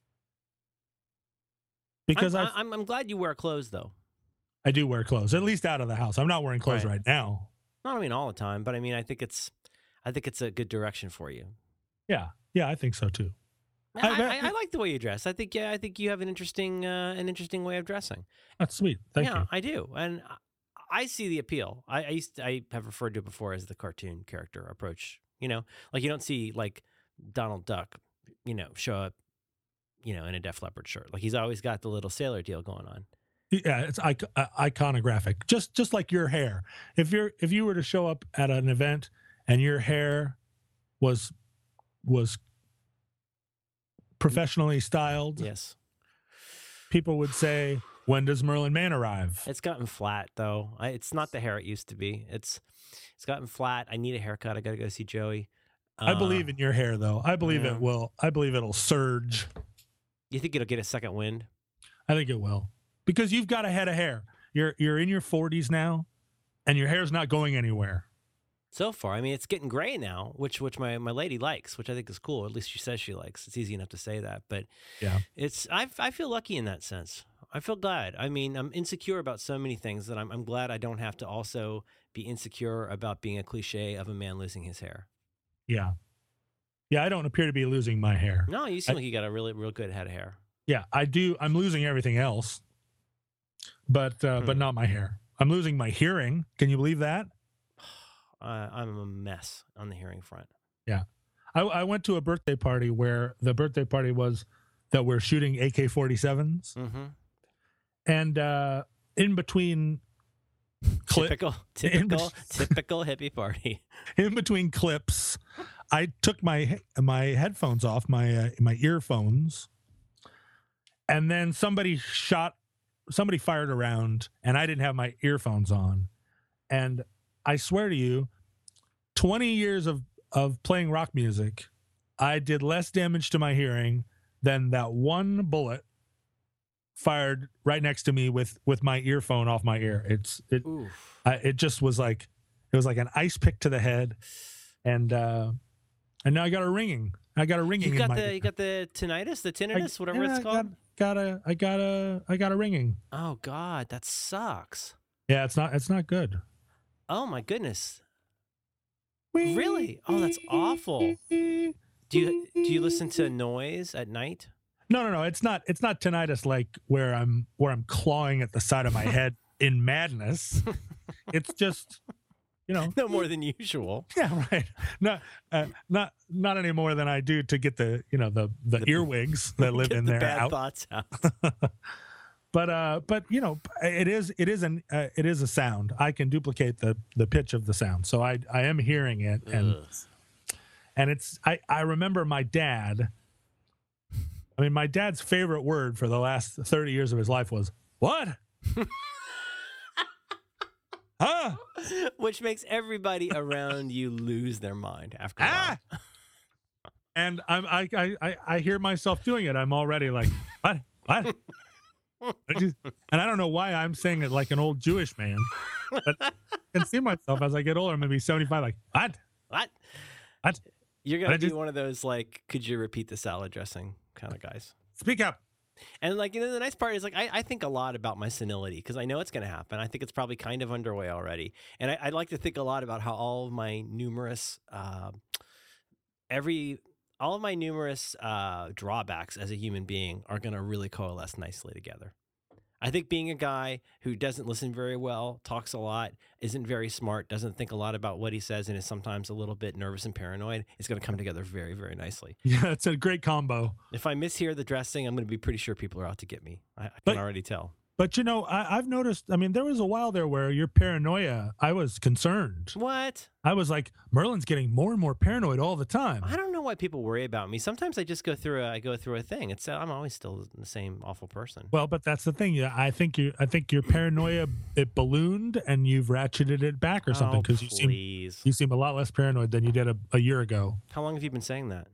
A: Because
B: I'm, I'm, I'm glad you wear clothes, though.
A: I do wear clothes, at least out of the house. I'm not wearing clothes right, right now.
B: Not I mean all the time, but I mean I think it's, I think it's a good direction for you.
A: Yeah, yeah, I think so too.
B: I, I, I, I like the way you dress. I think yeah, I think you have an interesting, uh, an interesting way of dressing.
A: That's sweet. Thank
B: yeah,
A: you.
B: Yeah, I do, and I see the appeal. I, I used to, I have referred to it before as the cartoon character approach. You know, like you don't see like Donald Duck, you know, show up, you know, in a Def Leppard shirt. Like he's always got the little sailor deal going on.
A: Yeah, it's icon- iconographic. Just just like your hair. If you're if you were to show up at an event and your hair was was professionally styled,
B: yes,
A: people would say, "When does Merlin Mann arrive?"
B: It's gotten flat though. I, it's not the hair it used to be. It's it's gotten flat. I need a haircut. I got to go see Joey. Uh,
A: I believe in your hair though. I believe yeah. it will. I believe it'll surge.
B: You think it'll get a second wind?
A: I think it will. Because you've got a head of hair. You're you're in your forties now, and your hair's not going anywhere.
B: So far, I mean, it's getting gray now, which which my, my lady likes, which I think is cool. At least she says she likes. It's easy enough to say that, but
A: yeah,
B: it's I I feel lucky in that sense. I feel glad. I mean, I'm insecure about so many things that I'm I'm glad I don't have to also be insecure about being a cliche of a man losing his hair.
A: Yeah, yeah. I don't appear to be losing my hair.
B: No, you seem
A: I,
B: like you got a really real good head of hair.
A: Yeah, I do. I'm losing everything else. But uh, hmm. but not my hair. I'm losing my hearing. Can you believe that?
B: Uh, I'm a mess on the hearing front.
A: Yeah. I, I went to a birthday party where the birthday party was that we're shooting A K forty-sevens.
B: Mm-hmm.
A: And uh, in between...
B: Cli- typical, typical, be- typical hippie party.
A: In between clips, I took my my headphones off, my uh, my earphones, and then somebody shot... Somebody fired around and I didn't have my earphones on. And I swear to you, twenty years of, of playing rock music, I did less damage to my hearing than that one bullet fired right next to me with, with my earphone off my ear. It's, it, I, it just was like, it was like an ice pick to the head. And, uh, and now I got a ringing. I got a ringing.
B: You got
A: in my
B: the,
A: ear.
B: you got the tinnitus, the tinnitus,
A: I,
B: whatever
A: yeah,
B: it's called.
A: I got, got a, I got a, I got a ringing.
B: Oh God, that sucks.
A: Yeah, it's not, it's not good.
B: Oh my goodness. Really? Oh, that's awful. Do you do you listen to noise at night?
A: No, no, no. It's not. It's not tinnitus like where I'm where I'm clawing at the side of my head in madness. It's just, you know,
B: No more than usual.
A: yeah, right. Not, uh, not, not any more than I do to get the, you know, the the,
B: The-
A: earwigs that live
B: Get
A: in
B: the
A: there
B: bad
A: out.
B: thoughts out.
A: But uh, but you know, it is it is an uh, it is a sound. I can duplicate the the pitch of the sound, so I I am hearing it, and
B: Ugh.
A: and it's I I remember my dad. I mean, my dad's favorite word for the last thirty years of his life was what? Huh?
B: Which makes everybody around you lose their mind after a
A: Ah!
B: while.
A: And I'm I, I I I hear myself doing it. I'm already like what what? I just- and I don't know why I'm saying it like an old Jewish man, but I can see myself as I get older, maybe seventy-five, like what?
B: What?
A: What?
B: You're gonna
A: I
B: be
A: just-
B: one of those like, could you repeat the salad dressing kind of guys.
A: Speak up.
B: And like, you know, the nice part is like, I, I think a lot about my senility because I know it's going to happen. I think it's probably kind of underway already. And I, I like to think a lot about how all of my numerous, uh, every, all of my numerous uh, drawbacks as a human being are going to really coalesce nicely together. I think being a guy who doesn't listen very well, talks a lot, isn't very smart, doesn't think a lot about what he says, and is sometimes a little bit nervous and paranoid, is going to come together very, very nicely.
A: Yeah, it's a great combo.
B: If I mishear the dressing, I'm going to be pretty sure people are out to get me. I, I can
A: But-
B: already tell.
A: But you know, I, I've noticed. I mean, there was a while there where your paranoia. I was concerned.
B: What?
A: I was like, Merlin's getting more and more paranoid all the time.
B: I don't know why people worry about me. Sometimes I just go through a, I go through a thing. It's I'm always still the same awful person.
A: Well, but that's the thing. Yeah, I think you. I think your paranoia it ballooned and you've ratcheted it back or something
B: Oh,
A: because you seem
B: please.
A: you seem a lot less paranoid than you did a, a year ago.
B: How long have you been saying that?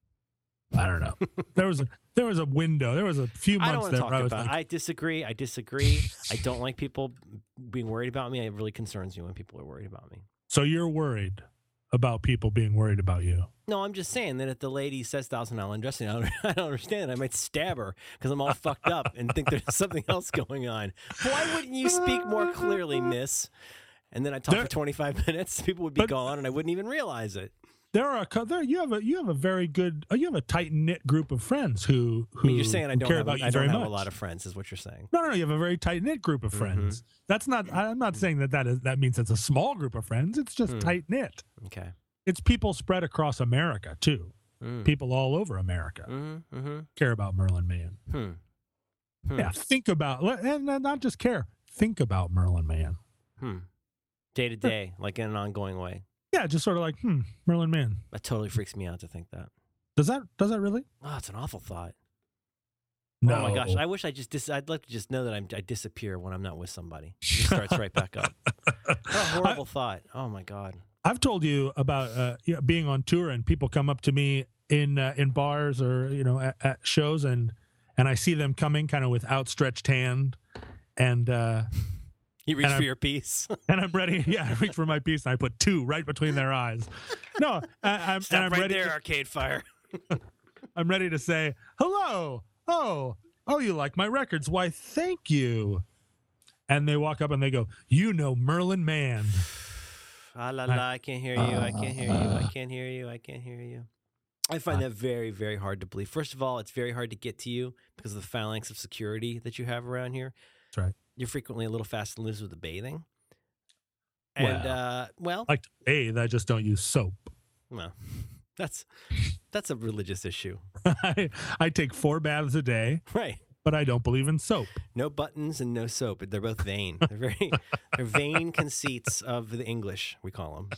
A: I don't know. there was a there was a window. There was a few
B: I don't
A: months
B: want to
A: there
B: talk
A: where I was
B: about.
A: like,
B: I disagree. I disagree. I don't like people being worried about me. It really concerns me when people are worried about me.
A: so you're worried about people being worried about you.
B: No, I'm just saying that if the lady says thousand dollar dressing, I don't, I don't understand. I might stab her because I'm all fucked up and think there's something else going on. Why wouldn't you speak more clearly, miss? And then I talk
A: There-
B: for twenty-five minutes. People would be
A: But-
B: gone, and I wouldn't even realize it.
A: There are a cou- there you have a you have a very good uh, you have a tight knit group of friends who
B: I
A: who
B: mean, you're saying I
A: who
B: don't
A: care
B: have, a-
A: about you
B: I don't
A: very
B: have
A: much.
B: a lot of friends, is what you're saying.
A: No, no, no, you have a very tight knit group of
B: Mhm.
A: friends. That's not. I'm not saying that that is that means it's a small group of friends. It's just
B: Hmm.
A: tight knit.
B: Okay.
A: It's people spread across America too.
B: Mm.
A: People all over America
B: Mm-hmm, mm-hmm.
A: care about Merlin Mann.
B: Hmm. Hmm.
A: Yeah, think about let- and not just care. Think about Merlin Mann.
B: Hmm. Day to day, like in an ongoing way.
A: Yeah, just sort of like hmm, Merlin Mann.
B: That totally freaks me out to think that.
A: Does that does that really?
B: Oh, it's an awful thought.
A: No.
B: Oh my gosh, I wish I just dis- I'd like to just know that I'm, I disappear when I'm not with somebody. It just starts right back up. What a horrible thought. Oh my god.
A: I've told you about uh, yeah, being on tour and people come up to me in uh, in bars or you know at, at shows and and I see them coming kind of with outstretched hand and uh,
B: You reach
A: And
B: for
A: I'm-
B: your piece.
A: and I'm ready. Yeah, I reach for my piece and I put two right between their eyes. No, I, I'm
B: Stop
A: and I'm
B: right
A: ready.
B: there,
A: To,
B: Arcade Fire.
A: I'm ready to say hello. Oh, oh, you like my records? Why, thank you. And they walk up and they go, "You know Merlin Mann."
B: Ah la la, I can't hear you. I can't hear you. I can't hear you. I can't hear you. I find that very, very hard to believe. First of all, it's very hard to get to you because of the phalanx of security that you have around here.
A: That's right.
B: You're frequently a little fast and loose with the bathing. And
A: Well,
B: uh, well,
A: I like to bathe. I just don't use soap.
B: well, that's that's a religious issue,
A: I, I take four baths a day,
B: right?
A: but I don't believe in soap.
B: No buttons and no soap. They're both vain. They're very they're vain conceits of the English, we call them.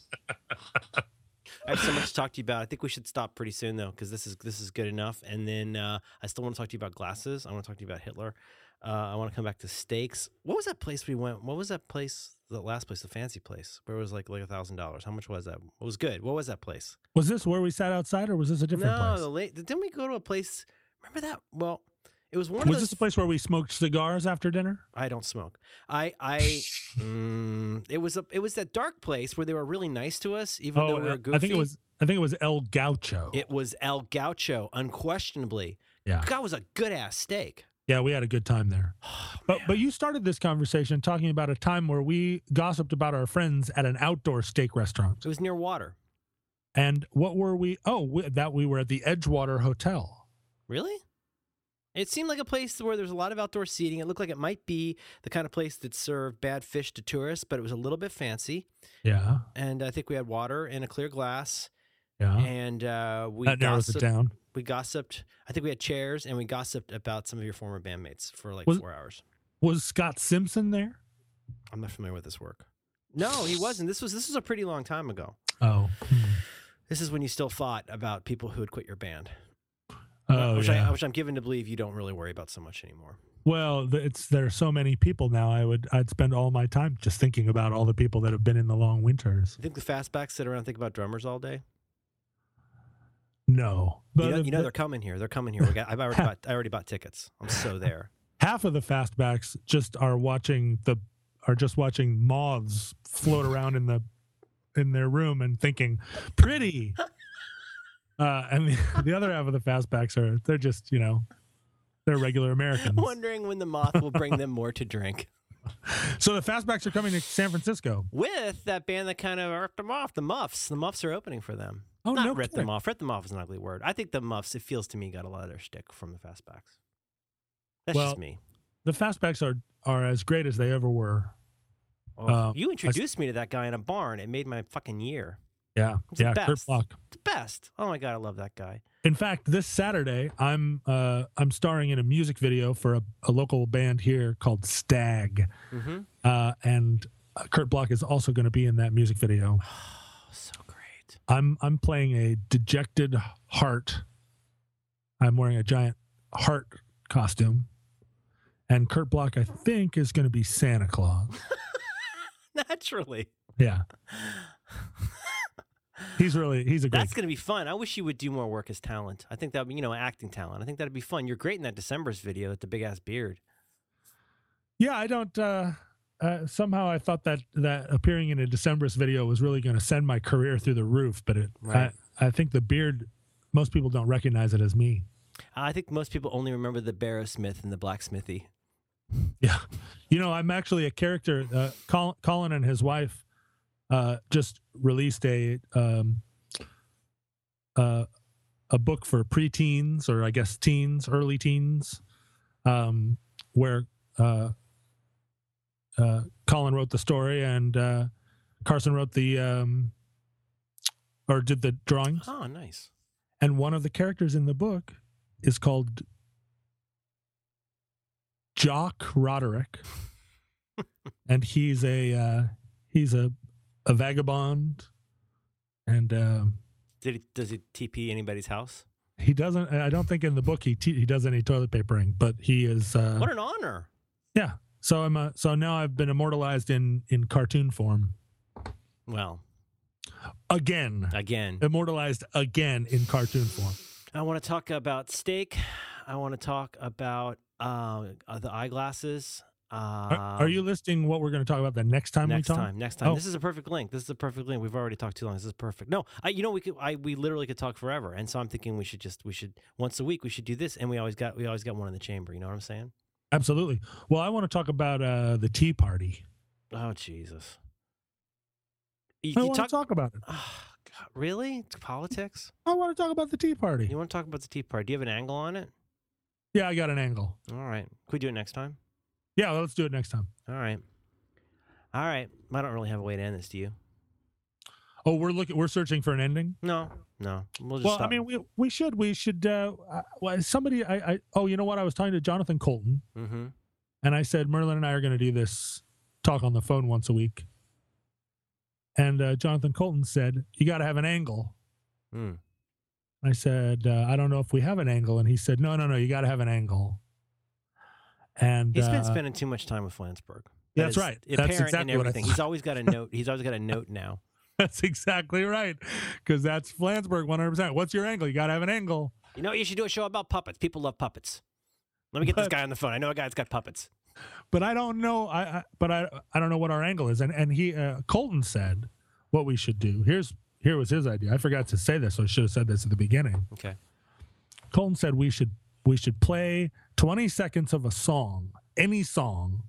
B: I have so much to talk to you about. I think we should stop pretty soon though, because this is this is good enough. And then uh, I still want to talk to you about glasses. I want to talk to you about Hitler. Uh, I want to come back to steaks. What was that place we went? What was that place? The last place, the fancy place, where it was like like a thousand dollars. How much was that? It was good. What was that place?
A: Was this where we sat outside, or was this a different
B: no,
A: place?
B: the late. Didn't we go to a place? Remember that? Well, it was one
A: Was
B: of those.
A: this the place where we smoked cigars after dinner?
B: I don't smoke. I I mm, it was a it was that dark place where they were really nice to us, even though we were
A: uh,
B: goofy.
A: I think it was. I think it was El Gaucho.
B: It was El Gaucho, unquestionably.
A: Yeah.
B: that was a good ass steak.
A: Yeah, we had a good time there.
B: Oh,
A: But
B: man.
A: but you started this conversation talking about a time where we gossiped about our friends at an outdoor steak restaurant.
B: It was near water.
A: And what were we? Oh, we, that we were at the Edgewater Hotel.
B: Really? It seemed like a place where there's a lot of outdoor seating. It looked like it might be the kind of place that served bad fish to tourists, but it was a little bit fancy.
A: Yeah.
B: And I think we had water in a clear glass.
A: Yeah.
B: And uh, we
A: that narrows
B: gossiped.
A: it down.
B: We gossiped. I think we had chairs, and we gossiped about some of your former bandmates for like
A: Was-
B: four hours.
A: Was Scott Simpson there?
B: I'm not familiar with this work. No, he wasn't. This was this was a pretty long time ago.
A: Oh.
B: This is when you still thought about people who would quit your band.
A: Oh,
B: which,
A: yeah.
B: I, which I'm given to believe you don't really worry about so much anymore.
A: Well, th- it's there are so many people now. I would I'd spend all my time just thinking about all the people that have been in the long winters.
B: You think the fastbacks sit around and think about drummers all day?
A: No, but
B: You know,
A: if
B: you know
A: the-
B: they're coming here. They're coming here. We got, I've already bought. I already bought tickets. I'm so there.
A: half of the fastbacks just are watching the are just watching moths float around in the in their room and thinking pretty. Uh, and the, the other half of the fastbacks are they're just you know they're regular Americans.
B: Wondering when the moth will bring them more to drink.
A: So the fastbacks are coming to San Francisco.
B: With that band that kind of ripped them off, the Muffs. The Muffs are opening for them.
A: Oh,
B: Not
A: no
B: rip
A: kidding.
B: them off. Rip them off is an ugly word. I think the Muffs, it feels to me, got a lot of their shtick from the fastbacks. That's
A: Well,
B: just me.
A: The fastbacks are are as great as they ever were.
B: Oh,
A: uh,
B: you introduced me to that guy in a barn. It made my fucking year.
A: Yeah,
B: He's the
A: yeah, Kurt
B: best.
A: Block.
B: It's the best. Oh my God, I love that guy.
A: In fact, this Saturday, I'm uh, I'm starring in a music video for a, a local band here called Stag,
B: Mm-hmm.
A: uh, and uh, Kurt Block is also going to be in that music video.
B: Oh, so great.
A: I'm I'm playing a dejected heart. I'm wearing a giant heart costume, and Kurt Block, I think, is going to be Santa Claus.
B: Naturally.
A: Yeah, he's really he's a great.
B: That's going to be fun. I wish you would do more work as talent. I think that would be, you know, acting talent. I think that'd be fun. You're great in that December's video with the big ass beard.
A: Yeah, I don't. Uh, uh, somehow I thought that that appearing in a December's video was really going to send my career through the roof, but it.
B: Right.
A: I, I think the beard. Most people don't recognize it as me.
B: I think most people only remember the Barrowsmith and the blacksmithy.
A: Yeah, you know, I'm actually a character. Uh, Colin, Colin and his wife uh, just released a um, uh, a book for preteens, or I guess teens, early teens, um, where uh, uh, Colin wrote the story and uh, Carson wrote the um, or did the drawings.
B: Oh, nice.
A: And one of the characters in the book is called Jock Roderick, and he's a uh, he's a a vagabond, and uh,
B: Did he, does he T P anybody's house?
A: he doesn't. I don't think in the book he te- he does any toilet papering, but he is. Uh,
B: What an honor.
A: yeah. So I'm a, so now I've been immortalized in in cartoon form
B: Well,
A: again,
B: again,
A: immortalized again in cartoon form.
B: I want to talk about steak. I want to talk about uh, uh, the eyeglasses. Uh,
A: Are, are you listing what we're going to talk about the next time
B: next
A: we talk?
B: time? Next time.
A: Oh.
B: This is a perfect link. This is a perfect link. We've already talked too long. This is perfect. No, I. You know, we could. I. We literally could talk forever. And so I'm thinking we should just. We should once a week. We should do this. And we always got. We always got one in the chamber. You know what I'm saying?
A: Absolutely. Well, I want to talk about uh, the Tea Party.
B: Oh Jesus. You,
A: I
B: you
A: want
B: talk.
A: to talk about it.
B: Oh, God, really? It's politics?
A: I want to talk about the Tea Party.
B: You want to talk about the Tea Party? Do you have an angle on it?
A: Yeah, I got an angle.
B: All right. Could we do it next time?
A: Yeah, let's do it next time.
B: All right. All right. I don't really have a way to end this, do you?
A: Oh, we're looking. We're searching for an ending.
B: No, no. We'll just
A: Well,
B: stop.
A: I mean, we we should we should. Uh, uh, well, somebody, I, I oh, you know what? I was talking to Jonathan Colton,
B: Mm-hmm.
A: and I said Merlin and I are going to do this talk on the phone once a week. And uh, Jonathan Colton said, "You got to have an angle."
B: Mm.
A: I said, uh, "I don't know if we have an angle," and he said, "No, no, no. You got to have an angle." And
B: He's been
A: uh,
B: spending too much time with Flansburgh.
A: Yeah,
B: That
A: that's
B: is
A: right. That's
B: Apparent
A: exactly
B: in
A: what I
B: everything.
A: thought.
B: He's always got a note. He's always got a note now.
A: That's exactly right, because that's Flansburgh one hundred percent. What's your angle? You got to have an angle.
B: You know what? You should do a show about puppets. People love puppets. Let me get this
A: But-
B: guy on the phone. I know a guy that's got puppets.
A: But I don't know. I, I but I I don't know what our angle is. And and he uh, Colton said what we should do. Here's here was his idea. I forgot to say this, so I should have said this at the beginning.
B: Okay.
A: Colton said we should we should play twenty seconds of a song, any song,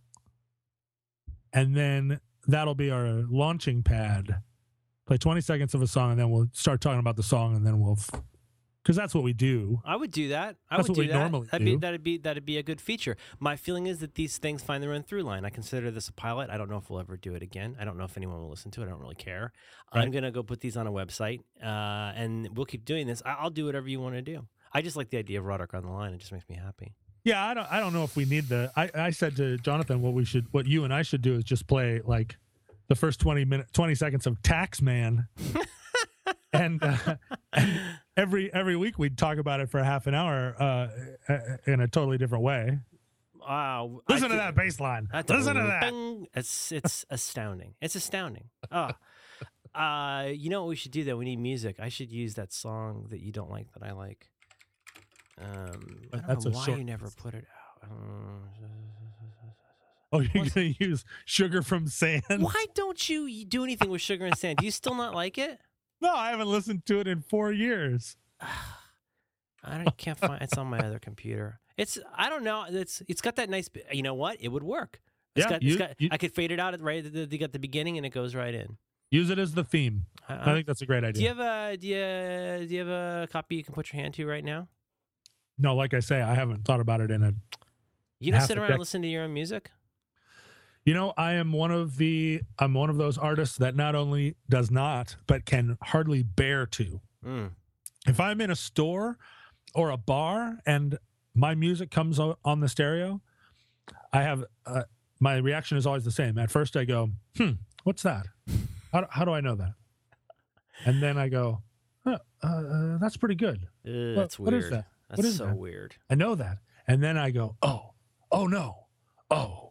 A: and then that'll be our launching pad. Play twenty seconds of a song, and then we'll start talking about the song, and then we'll because that's what we do.
B: I would do that. I
A: That's
B: would
A: what
B: do
A: we
B: that.
A: normally
B: that'd
A: do.
B: Be, that'd be that'd be a good feature. My feeling is that these things find their own through line. I consider this a pilot. I don't know if we'll ever do it again. I don't know if anyone will listen to it. I don't really care.
A: Right.
B: I'm gonna go put these on a website, uh, and we'll keep doing this. I- I'll do whatever you want to do. I just like the idea of Roderick on the line. It just makes me happy.
A: Yeah, I don't. I don't know if we need the. I, I said to Jonathan, what we should, what you and I should do is just play like the first twenty minutes, twenty seconds of Taxman, and, uh, and every every week we'd talk about it for half an hour uh, in a totally different way.
B: Wow!
A: Listen
B: I
A: to
B: thi-
A: that bass line.
B: That-
A: Listen to that.
B: Bing. It's it's astounding. It's astounding. Oh. Uh, you know what we should do though? We need music. I should use that song that you don't like that I like. Um, I don't
A: That's
B: know
A: a
B: why
A: short-
B: you never put it out. Um,
A: Oh, you're
B: What's-
A: gonna use Sugar from Sand?
B: why don't you do anything with Sugar and Sand? Do you still not like it?
A: No, I haven't listened to it in four years.
B: I don't, can't find. It's on my other computer. It's I don't know. It's it's got that nice. You know what? It would work. It's
A: Yeah,
B: got,
A: you-
B: it's got,
A: you-
B: I could fade it out at right at the, you got the beginning and it goes right in.
A: Use it as the theme.
B: I,
A: I think that's a great idea.
B: do you have a do you do you have a copy you can put your hand to right now?
A: No, like I say, I haven't thought about it in a.
B: You don't
A: Half
B: sit
A: a
B: around
A: dec-
B: and listen to your own music.
A: You know, I am one of the. I'm one of those artists that not only does not, but can hardly bear to.
B: Mm.
A: If I'm in a store or a bar and my music comes o- on the stereo, I have uh, my reaction is always the same. At first, I go, "Hmm, what's that? How, how do I know that?" And then I go, huh, uh, uh, "That's pretty good.
B: Ugh,
A: What-
B: that's
A: what
B: weird.
A: is that?
B: That's
A: What is
B: so
A: that?
B: weird.
A: I know that." And then I go, "Oh, oh no, oh,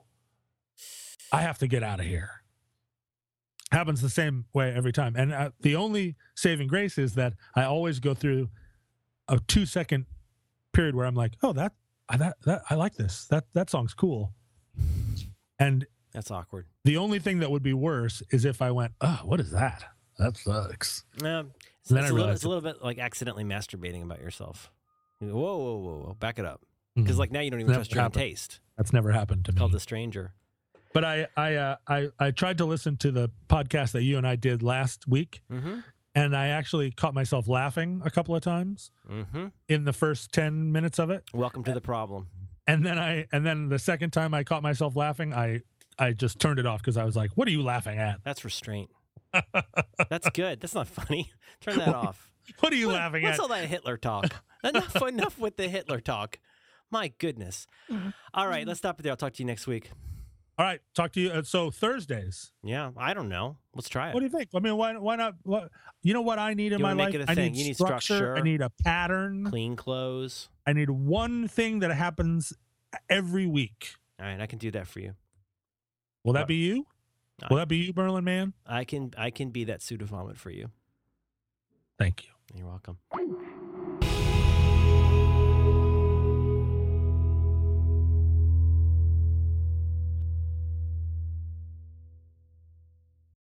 A: I have to get out of here." Happens the same way every time. And uh, the only saving grace is that I always go through a two second period where I'm like, "Oh, that, I, that, that, I like this. That, that song's cool." And
B: That's awkward.
A: the only thing that would be worse is if I went, "Oh, what is that? That sucks."
B: Um, it's,
A: Then
B: it's
A: I
B: a little,
A: realized
B: it's a little bit like accidentally masturbating about yourself. You go, whoa, whoa, whoa, whoa, back it up. Because
A: Mhm.
B: like now you don't even
A: Never
B: trust your own
A: happened.
B: taste.
A: That's never happened to me.
B: Called The Stranger.
A: But I, I, uh, I, I tried to listen to the podcast that you and I did last week,
B: Mm-hmm.
A: and I actually caught myself laughing a couple of times
B: Mm-hmm.
A: in the first ten minutes of it.
B: Welcome to the problem.
A: And then I, and then the second time I caught myself laughing, I, I just turned it off because I was like, "What are you laughing at?
B: That's restraint. That's good. That's not funny. Turn that off.
A: What are you
B: What-
A: laughing
B: what's
A: at?"
B: all that Hitler talk? enough, enough with the Hitler talk. My goodness. All right, let's stop it there. I'll talk to you next week.
A: All right, talk to you. Uh, so Thursdays.
B: Yeah, I don't know. Let's try it.
A: What do you think? I mean, why, why not? What, you know what I need in
B: You
A: my
B: wanna make
A: life?
B: it a
A: I
B: thing.
A: need
B: You need
A: structure.
B: structure.
A: I need a pattern.
B: Clean clothes.
A: I need one thing that happens every week.
B: All right, I can do that for you.
A: Will that
B: Right.
A: be you?
B: I-
A: Will that be you, Berlin man?
B: I can I can be that pseudo vomit for you.
A: Thank you.
B: You're welcome.